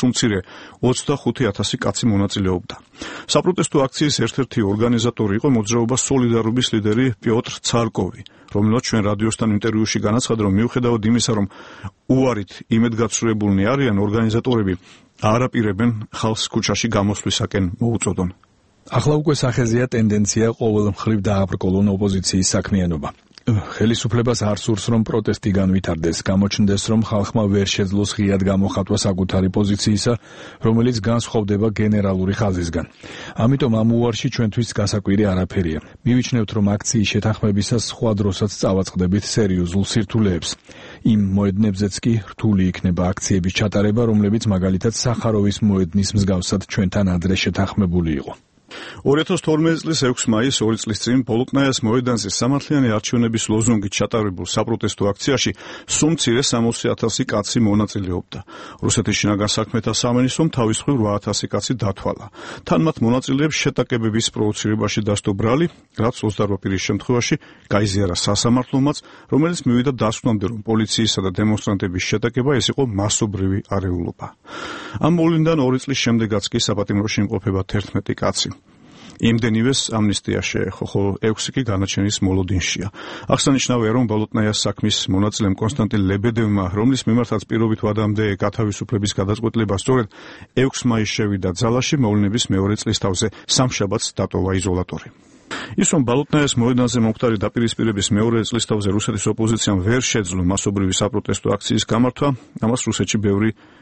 25,000 კაცი მონაწილეობდა. საპროტესტო აქციის ერთ-ერთი ორგანიზატორი იყო მოძრაობა სოლიდარობის ლიდერი პიოტრ ცარკოვი, რომელსაც ჩვენ რადიოსთან ინტერვიუში განაცხადა, რომ მიუხედავად იმისა, რომ უარით იმედგაცრუებულნი არიან, ორგანიზატორები არ აპირებენ ხალხს ქუჩაში გამოსვლისაკენ მოუწოდონ. ახლა უკვე სახეზეა ტენდენცია ყოველ მხრივ დააბრკოლონ ოპოზიციის საქმიანობა. ხელისუფლებას არ სურს, რომ პროტესტი განვითარდეს, გამოჩნდეს, რომ ხალხმა ვერ შეძლოს ღიად გამოხატვა საკუთარი პოზიციისა, რომელიც განსხვავდება გენერალური ხაზისგან. ამიტომ ამ უარში ჩვენთვის გასაკვირი არაფერია. მივიჩნევთ, რომ აქციის შეთანხმებისას სხვა დროსაც წავაწყდებით სერიოზულ სირთულეებს. იმ მოედნებზეც კი რთული იქნება აქციების ჩატარება, რომლებიც მაგალითად სახაროვის მოედნის მსგავსად ჩვენთან ადრე შეთანხმებული იყო. 2012 წლის 6 მაისს 2 წლის წინ ბოლოტნაიას მოედანზე სამართლიანი არჩევნების ლოზუნგით ჩატარებულ საპროტესტო აქციაში სულ მცირე 60,000 კაცი მონაწილეობდა. რუსეთის შინაგან საქმეთა სამინისტრომ თავის მხრივ 8,000 კაცი დათვალა. თან მათ მონაწილეებს შეტაკებების პროვოცირებაში დასდო ბრალი, რაც 28 პირის შემთხვევაში გაიზიარა სასამართლომაც, რომელიც მივიდა დასკვნამდე, რომ პოლიციისა და დემონსტრანტების შეტაკება ეს იყო მასობრივი არეულობა. ამ მოვლენიდან 2 წლის შემდეგაც კი საპატიმროში იმყოფება 11 კაცი. იმდენივეს ამნისტია შეეხო, ხოლო 6 კი განაჩენის მოლოდინშია. აღსანიშნავია, რომ ბოლოტნაიას საქმის მონაწილემ კონსტანტინ ლებედევმა, რომლის მიმართაც პირობით ვადამდე გათავისუფლების გადაწყვეტილება სწორედ 6 მაისს შევიდა ძალაში, მოვლენების მეორე წლისთავზე სამშაბათს დატოვა იზოლატორი. ის რომ ბოლოტნაიას მოედანზე მომხდარი დაპირისპირების მეორე წლისთავზე რუსეთის ოპოზიციამ ვერ შეძლო მასობრივი საპროტესტო აქციის გამართვა, ამას რუსეთში ბევრი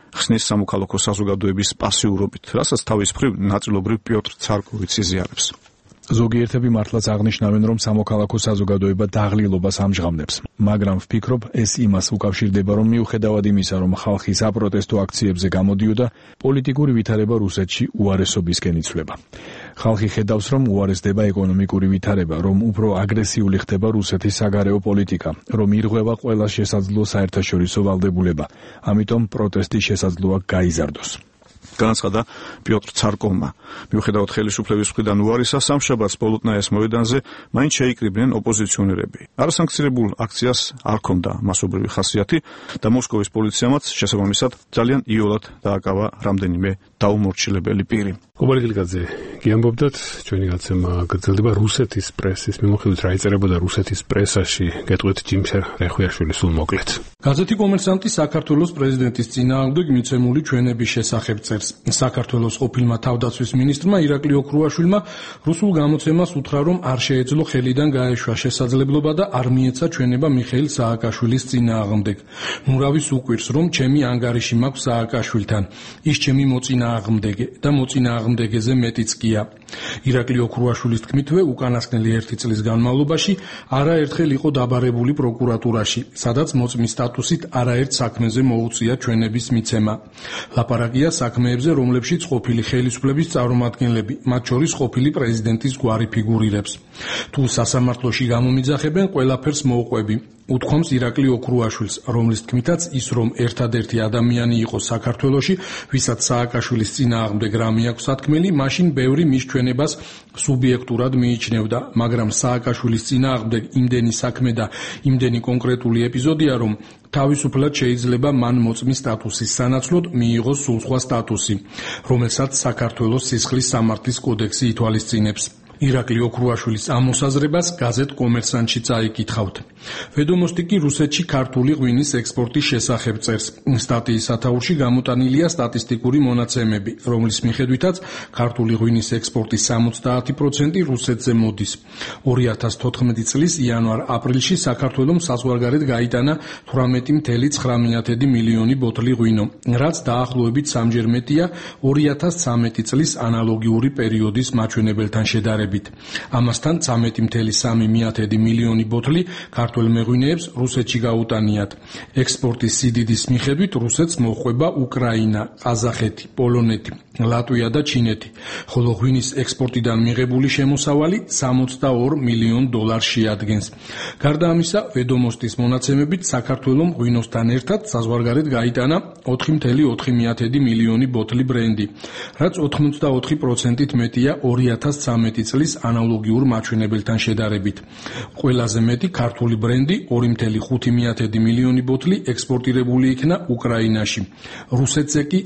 ხსნის სამოქალაქო საზოგადოების პასიურობით, რასაც თავის მხრივ ნაწილობრივ პიოტრ ცარკოვიც იზიარებს. ზოგიერთები მართლაც აღნიშნავენ, რომ სამოქალაქო საზოგადოება დაღლილობას ამჟღავნებს, მაგრამ ვფიქრობ, ეს იმას უკავშირდება, რომ მიუხედავად იმისა, რომ ხალხი საპროტესტო აქციებზე გამოდიოდა, პოლიტიკური ვითარება რუსეთში უარესობისკენ იცვლება. ხალხი ხედავს, რომ უარესდება ეკონომიკური ვითარება, რომ უფრო აგრესიული ხდება რუსეთის საგარეო პოლიტიკა, რომ ირღვევა ყველა შესაძლო საერთაშორისო ვალდებულება, ამიტომ პროტესტი შესაძლოა გაიზარდოს. განაცხადა პიოტრ ცარკოვმა. მიუხედავად ხელისუფლების მხრიდან უარისა, სამშაბათს პოლოტნაიას მოედანზე მაინც შეიკრიბნენ ოპოზიციონერები. არასანქცირებულ აქციას არ ჰქონდა მასობრივი ხასიათი და მოსკოვის პოლიციამაც შესაბამისად ძალიან იოლად დააკავა რამდენიმე დაუმორჩილებელი პირი. გობარი გილიკაძე, გიამბობდათ, ჩვენი გაცემა გრძელდება რუსეთის პრესის მიმოხილვით, რა იწერებოდა რუსეთის პრესაში, გეტყვით ჯიმშერ რეხვიაშვილის სულ მოკლედ. გაზეთი კომერსანტი საქართველოს პრეზიდენტის წინააღმდეგ მიცემული ჩვენების შესახებ წერს. საქართველოს ყოფილმა თავდაცვის მინისტრმა ირაკლი ოქრუაშვილმა რუსულ გამოცემას უთხრა, რომ არ შეეძლო ხელიდან გაეშვა შესაძლებლობა და არ მიეცა ჩვენება მიხეილ სააკაშვილის წინააღმდეგ. ნურავის უყვირს, რომ ჩემი ანგარიში მაქვს სააკაშვილთან. ის ჩემი მოწინააღმდეგე და მოწინააღმდეგეზე მეტიც კია. ირაკლი ოქრუაშვილის თქმითვე უკანასკნელი 1 წლის განმავლობაში არაერთხელ იყო დაბარებული პროკურატურაში, სადაც მოწმის სტატუსით არაერთ საქმეზე მოუწია ჩვენების მიცემა. ლაპარაკია საქმეებზე, რომლებშიც ყოფილი ხელისუფლების წარმომადგენლები, მათ შორის ყოფილი პრეზიდენტის გვარი ფიგურირებს. თუ სასამართლოში გამომიძახებენ, ყველაფერს მოუყვები. უთქვამს ირაკლი ოქრუაშვილს, რომლის თქმითაც ის რომ ერთადერთი ადამიანი იყო საქართველოში, ვისაც სააკაშვილის წინააღმდეგ რამე აქვს სათქმელი, მაშინ ბევრი მის ჩვენებას სუბიექტურად მიიჩნევდა, მაგრამ სააკაშვილის წინააღმდეგ იმდენი საქმე და იმდენი კონკრეტული ეპიზოდია, რომ თავისუფლად შეიძლება მან მოწმის სტატუსის სანაცვლოდ მიიღოს სულ სხვა სტატუსი, რომელსაც საქართველოს სისხლის სამართლის კოდექსი ითვალისწინებს. ირაკლი ოქრუაშვილის ამ მოსაზრებას გაზეთ კომერსანტში წაიკითხავთ. ვედომოსტი კი რუსეთში ქართული ღვინის ექსპორტის შესახებ წერს. სტატიის სათაურში გამოტანილია სტატისტიკური მონაცემები, რომლის მიხედვითაც ქართული ღვინის ექსპორტის 70% რუსეთზე მოდის. 2014 წლის იანვარ-აპრილში საქართველოს საზღვარგარეთ გაიტანა 18,9 მილიონი ბოთლი ღვინო, რაც დაახლოებით 3-ჯერ მეტია 2013 წლის ანალოგიური პერიოდის მაჩვენებელთან შედარებით. ამასთან 13,3 მილიონი ბოთლი ქართულ მეღვინეებს რუსეთში გაუტანიათ. ექსპორტის სიდიდის მიხედვით რუსეთს მოჰყვება უკრაინა, ყაზახეთი, პოლონეთი, ლატვია და ჩინეთი, ხოლო ღვინის ექსპორტიდან მიღებული შემოსავალი $62 მილიონ შეადგენს. გარდა ამისა, ვედომოსტის მონაცემებით საქართველოს ღვინოსთან ერთად საზღვარგარეთ გაიტანა 4,4 მილიონი ბოთლი ბრენდი, რაც 84%-ით მეტია 2013 წლის ანალოგიურ მაჩვენებელთან შედარებით. ყველაზე მეტი ქართული ბრენდი 2,5 მილიონი ბოთლი ექსპორტირებული იქნა უკრაინაში. რუსეთზე კი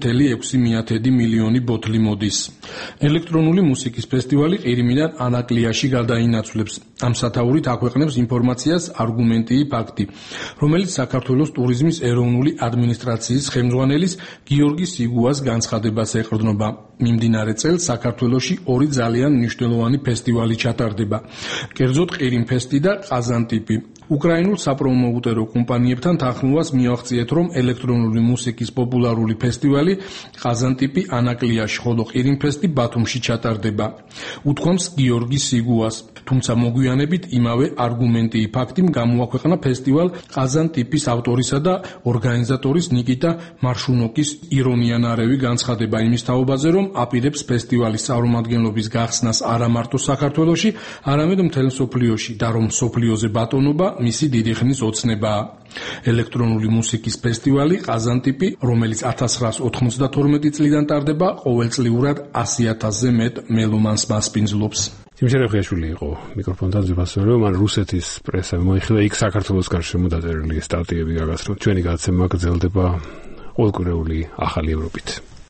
1,6 მილიონი ბოთლი მოდის. ელექტრონული მუსიკის ფესტივალი ყირიმიდან ანაკლიაში გადაინაცვლებს. ამ სათაურით აქვეყნებს ინფორმაციას არგუმენტი ფაქტი, რომელიც საქართველოს ტურიზმის ეროვნული ადმინისტრაციის ხელმძღვანელის გიორგი სიგუას განცხადებას ეყრდნობა. მიმდინარე წელს საქართველოში 2 ძალიან მნიშვნელოვანი ფესტივალი ჩატარდება. კერძოდ ყირიმფესტი და ყაზანტიპი. უკრაინულ საპრომოუტერო კომპანიებთან თანხმობას მიაღწიეთ, რომ ელექტრონული მუსიკის პოპულარული ფესტივალი ყაზანტიპი ანაკლიაში, ხოლო ყირიმფესტი ბათუმში ჩატარდება. უთქვამს გიორგი სიგუას. თუმცა მოგვიანებით იმავე არგუმენტი ფაქტი გამოაქვეყნა ფესტივალ ყაზანტიპის ავტორისა და ორგანიზატორის ნიკიტა მარშუნოკის ირონიანარევი განცხადება იმის თაობაზე, რომ აპირებს ფესტივალის წარმომადგენლობის გახსნას არა მარტო საქართველოში, არამედ მთელ მსოფლიოში და რომ მსოფლიოზე ბატონობა მისი დიდი ხნის ოცნებაა. ელექტრონული მუსიკის ფესტივალი ყაზანტიპი, რომელიც 1992 წლიდან ტარდება, ყოველწლიურად 100,000-ზე მეტ მელომანს მასპინძლობს. ჯიმშერ რეხვიაშვილი იყო მიკროფონთან ზებასორო, მან რუსეთის პრესა მოიხილა, იქ საქართველოს გარშემო დაწერილი სტატიები გაგაცნოთ. ჩვენი გაცემა გრძელდება ყოველკვირეული ახალი ევროპით.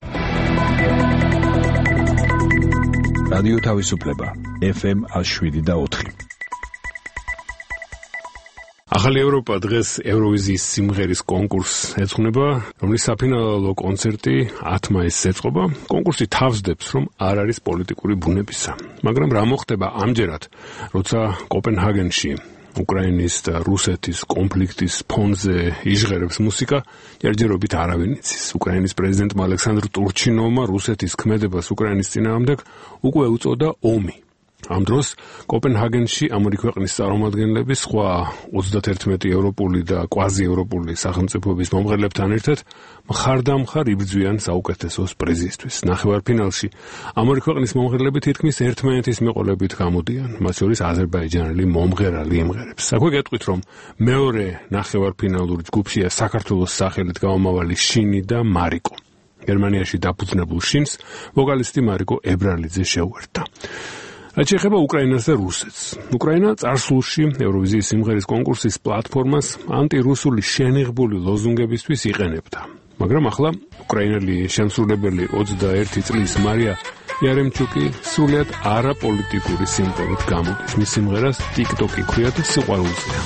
რადიო თავისუფლება FM 107.4. ახალი ევროპა დღეს ევროვიზიის სიმღერის კონკურსს ეძღვნება, რომლის საფინალო კონცერტი 10 მაისს ეწყობა. კონკურსი თავსდებს, რომ არ არის პოლიტიკური ბუნებისა. მაგრამ რა მოხდება ამჯერად, როცა კოპენჰაგენში უკრაინის და რუსეთის კონფლიქტის ფონზე იჟღერებს მუსიკა, ჯერჯერობით არავინ იცის. უკრაინის პრეზიდენტმა ალექსანდრ ტურჩინოვმა რუსეთის ქმედებას უკრაინის წინააღმდეგ უკვე უწოდა ომი. ამ დროს კოპენჰაგენში ამური ქვეყნის წარმომადგენლები სხვა 31 ევროპული და კვაზიევროპული სახელმწიფოების მომღერლებთან ერთად მხარდამხარ იბრძვიან საუკეთესოს პრიზისთვის. ნახევარფინალში ამური ქვეყნის მომღერლები თითქმის ერთმანეთის მიყოლებით გამოდიან, მათ შორის აზერბაიჯანელი მომღერალი იმღერებს. აქვე გეტყვით, რომ მეორე ნახევარფინალურ ჯგუფშია საქართველოს სახელით გამომავალი შინი და მარიკო. გერმანიაში დაფუძნებულ შინს ვოკალისტი მარიკო ებრალიძე შეუერთდა. რაც შეეხება უკრაინას და რუსეთს. უკრაინა წარსულში ევროვიზიის სიმღერის კონკურსის პლატფორმას ანტირუსული შენიღბული ლოზუნგებისთვის იყენებდა. მაგრამ ახლა უკრაინელი შემსრულებელი 21 წლის მარია იარემჩუკი სრულიად არაპოლიტიკური სიმღერით გამოდის. მის სიმღერას TikTok-ი ქვია და სიყვარულზეა.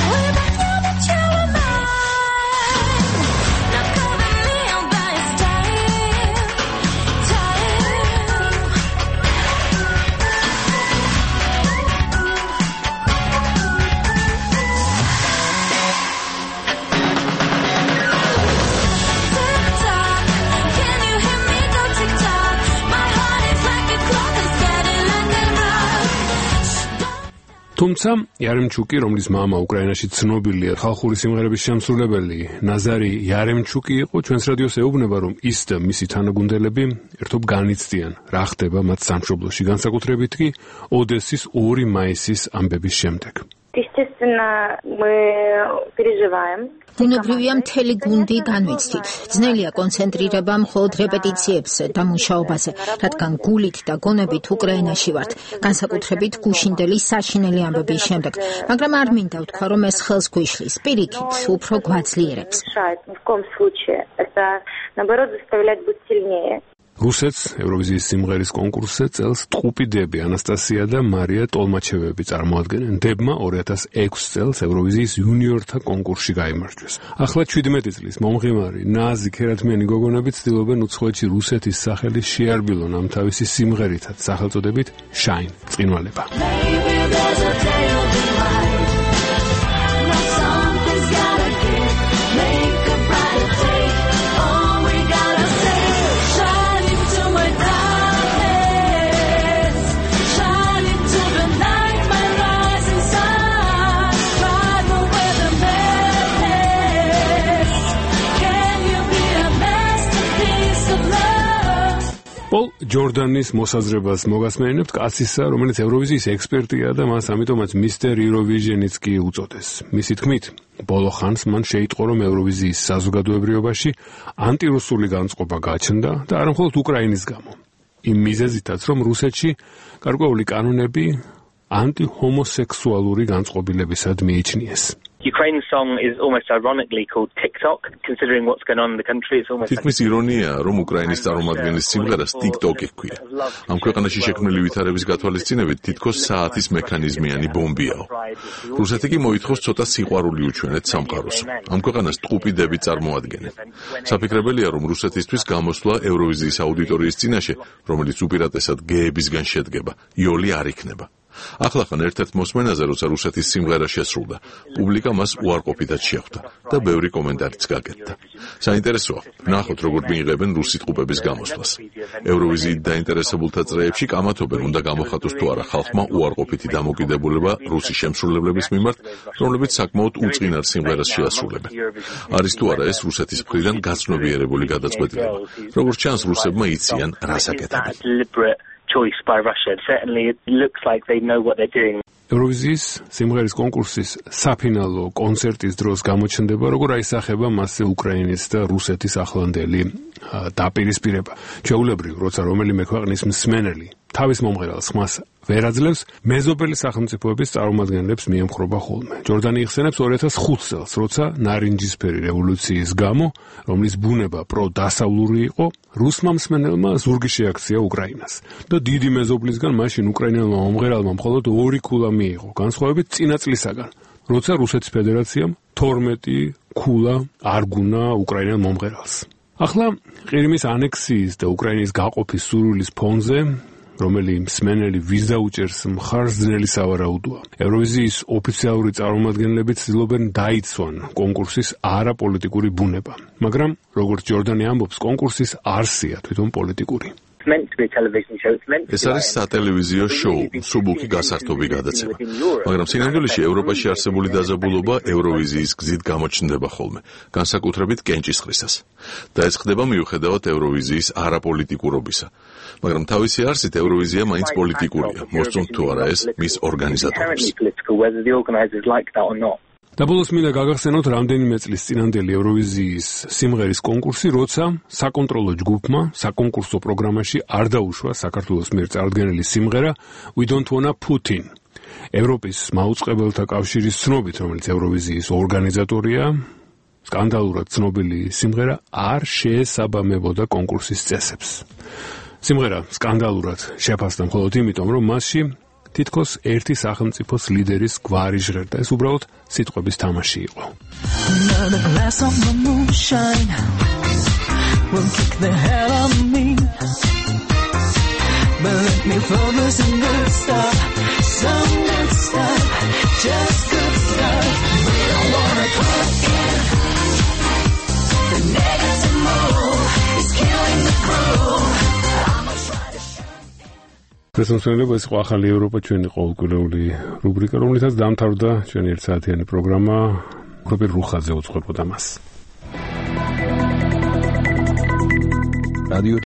თუმცა იარემჩუკი, რომლის მამა უკრაინაში ცნობილია ხალხური სიმღერების შემსრულებელი ნაზარი იარემჩუკი იყო, ჩვენს რადიოს ეუბნება, რომ ის და მისი თანაგუნდელები ერთობ განიცდიან, რა ხდება მათ სამშობლოში, განსაკუთრებით კი ოდესის 2 მაისის ამბების შემდეგ. Естественно, мы переживаем. ბუნებრივია მთელი გუნდი განვიცდით. ძნელია კონცენტრირება მხოლოდ რეპეტიციებზე და მუშაობაზე, რადგან გულით და გონებით უკრაინაში ვართ, განსაკუთრებით გუშინდელი საშინელი ამბების შემდეგ. მაგრამ არ მინდა ვთქვა, რომ ეს ხელს გვიშლის, პირიქით, უფრო გვაძლიერებს. Ни в коем случае. Это, наоборот, заставляет быть сильнее. რუსეთს ევროვიზიის სიმღერის კონკურსზე წელს ტყუპი დები ანასტასია და მარია ტოლმაჩევები წარმოადგენენ. დებმა 2006 წელს ევროვიზიის იუნიორთა კონკურსში გაიმარჯვეს. ახლა 17 წლის მომღიმარი ნაზი ქერათმიანი გოგონები ცდილობენ უცხოეთში რუსეთის სახელი შეარბილონ ამ თავისი სიმღერითაც, სახელწოდებით Shine, ბრწყინვალება. პოლ ჯორდანის მოსაზრებას მოგასმენებთ, კაცისა, რომელიც ევროვიზიის ექსპერტია და მას ამიტომაც მისტერ Eurovision-იც კი უწოდეს. მისი თქმით, ბოლო ხანს მან შეიტყო, რომ ევროვიზიის საზოგადოებრიობაში ანტირუსული განწყობა გაჩნდა და არა მხოლოდ უკრაინის გამო. იმ მიზეზითაც, რომ რუსეთში გარკვეული კანონები ანტihomosexualuri განწყობილებისად მიიჩნიეს. Ukraine's song is almost ironically called TikTok, considering what's going on in the country. It's almost თითქმის ირონიაა, რომ უკრაინის წარმომადგენლის სიმღერას TikTok-ი ჰქვია. ამ ქვეყანაში შექმნილი ვითარების გათვალისწინებით თითქოს საათის მექანიზმიანი ბომბიაო. რუსეთი კი მოითხოვს ცოტა სიყვარული უჩვენეთ სამყაროს. ამ ქვეყანას ტყუპი დები წარმოადგენენ. საფიქრებელია, რომ რუსეთისთვის გამოსვლა ევროვიზიის აუდიტორიის წინაშე, რომელიც უპირატესად გეებისგან შედგება, იოლი არ იქნება. ახლახან ერთ-ერთ მოსმენაზე, როცა რუსეთის სიმღერა შესრულდა, პუბლიკა მას უარყოფითად შეხვდა და ბევრი კომენტარიც გაკეთდა. საინტერესოა, ნახოთ როგორ მიიღებენ რუსი ტყუპების გამოსვლას. ევროვიზიით დაინტერესებულთა წრეებში კამათობენ, უნდა გამოხატოს თუ არა ხალხმა უარყოფითი დამოკიდებულება რუსი შემსრულებლების მიმართ, რომლებიც საკმაოდ უწყინარ სიმღერას შეასრულებენ. არის თუ არა ეს რუსეთის მხრიდან გაცნობიერებული გადაწყვეტილება. როგორც ჩანს, რუსებმა იციან, რას აკეთებენ. choice by Russia. Certainly it looks like they know what they're doing. ევროვიზიის სიმღერის კონკურსის საფინალო კონცერტის დროს გამოჩნდება, როგორ აისახება მასზე უკრაინის და რუსეთის ახლანდელი დაპირისპირება. ჩვეულებრივ, როცა რომელიმე ქვეყნის მსმენელი თავის მომღერალს ხმას ვერ აძლევს, მეზობელი სახელმწიფოების წარმომადგენლებს მიემხრობა ხოლმე. ჯორდანი იხსენებს 2005 წელს, როცა ნარინჯისფერი რევოლუციის გამო, რომლის ბუნება პროდასავლური იყო, რუსმა მსმენელმა ზურგი შეაქცია უკრაინას და დიდი მეზობლისგან მაშინ უკრაინელმა მომღერალმა მხოლოდ 2 ქულა მიიღო, განსხვავებით წინა წლისაგან, როცა რუსეთის ფედერაციამ 12 ქულა არ გუნა უკრაინელ მომღერალს. ახლა ყირიმის ანექსიის და უკრაინის გაყოფის სურვილის ფონზე რომელი მსმენელი ვიზ დაუჭერს მხარს ძნელი სავარაუდოა. ევროვიზიის ოფიციალური წარმომადგენლები ცდილობენ დაიცვან კონკურსის არაპოლიტიკური ბუნება, მაგრამ როგორც ჯორდანი ამბობს, კონკურსის არსია თვითონ პოლიტიკური. ეს არის სატელევიზიო შოუ, მსუბუქი გასართობი გადაცემა. მაგრამ სინამდვილეში ევროპაში არსებული დაძაბულობა ევროვიზიის გზით გამოჩნდება ხოლმე, განსაკუთრებით კენჭისყრისას. და ეს ხდება მიუხედავად ევროვიზიის არაპოლიტიკურობისა. მაგრამ თავისი არსით ევროვიზია მაინც პოლიტიკურია, მოსწონთ თუ არა ეს მის ორგანიზატორებს. და ბოლოს მინდა გაგახსენოთ რამდენიმე წლის წინანდელი ევროვიზიის სიმღერის კონკურსი, როცა საკონტროლო ჯგუფმა საკონკურსო პროგრამაში არ დაუშვა საქართველოს მიერ წარდგენილი სიმღერა We Don't Wanna Putin. ევროპის მაუწყებელთა კავშირის ცნობით, რომელიც ევროვიზიის ორგანიზატორია, სკანდალურად ცნობილი სიმღერა არ შეესაბამებოდა კონკურსის წესებს. სიმღერა სკანდალურად შეფასდა მხოლოდ იმიტომ, რომ მასში თითქოს ერთი სახელმწიფოს ლიდერის გვარი ჟღერდა. ეს უბრალოდ სიტყვების თამაში იყო. პრესონსონელობა ეს ახალი ევროპა ჩვენი ყოველკვირეული რუბრიკა, რომლითაც დამთავრდა ჩვენი ერთსაათიანი პროგრამა. უხრობი რუხაძე უძღვებოდა მას.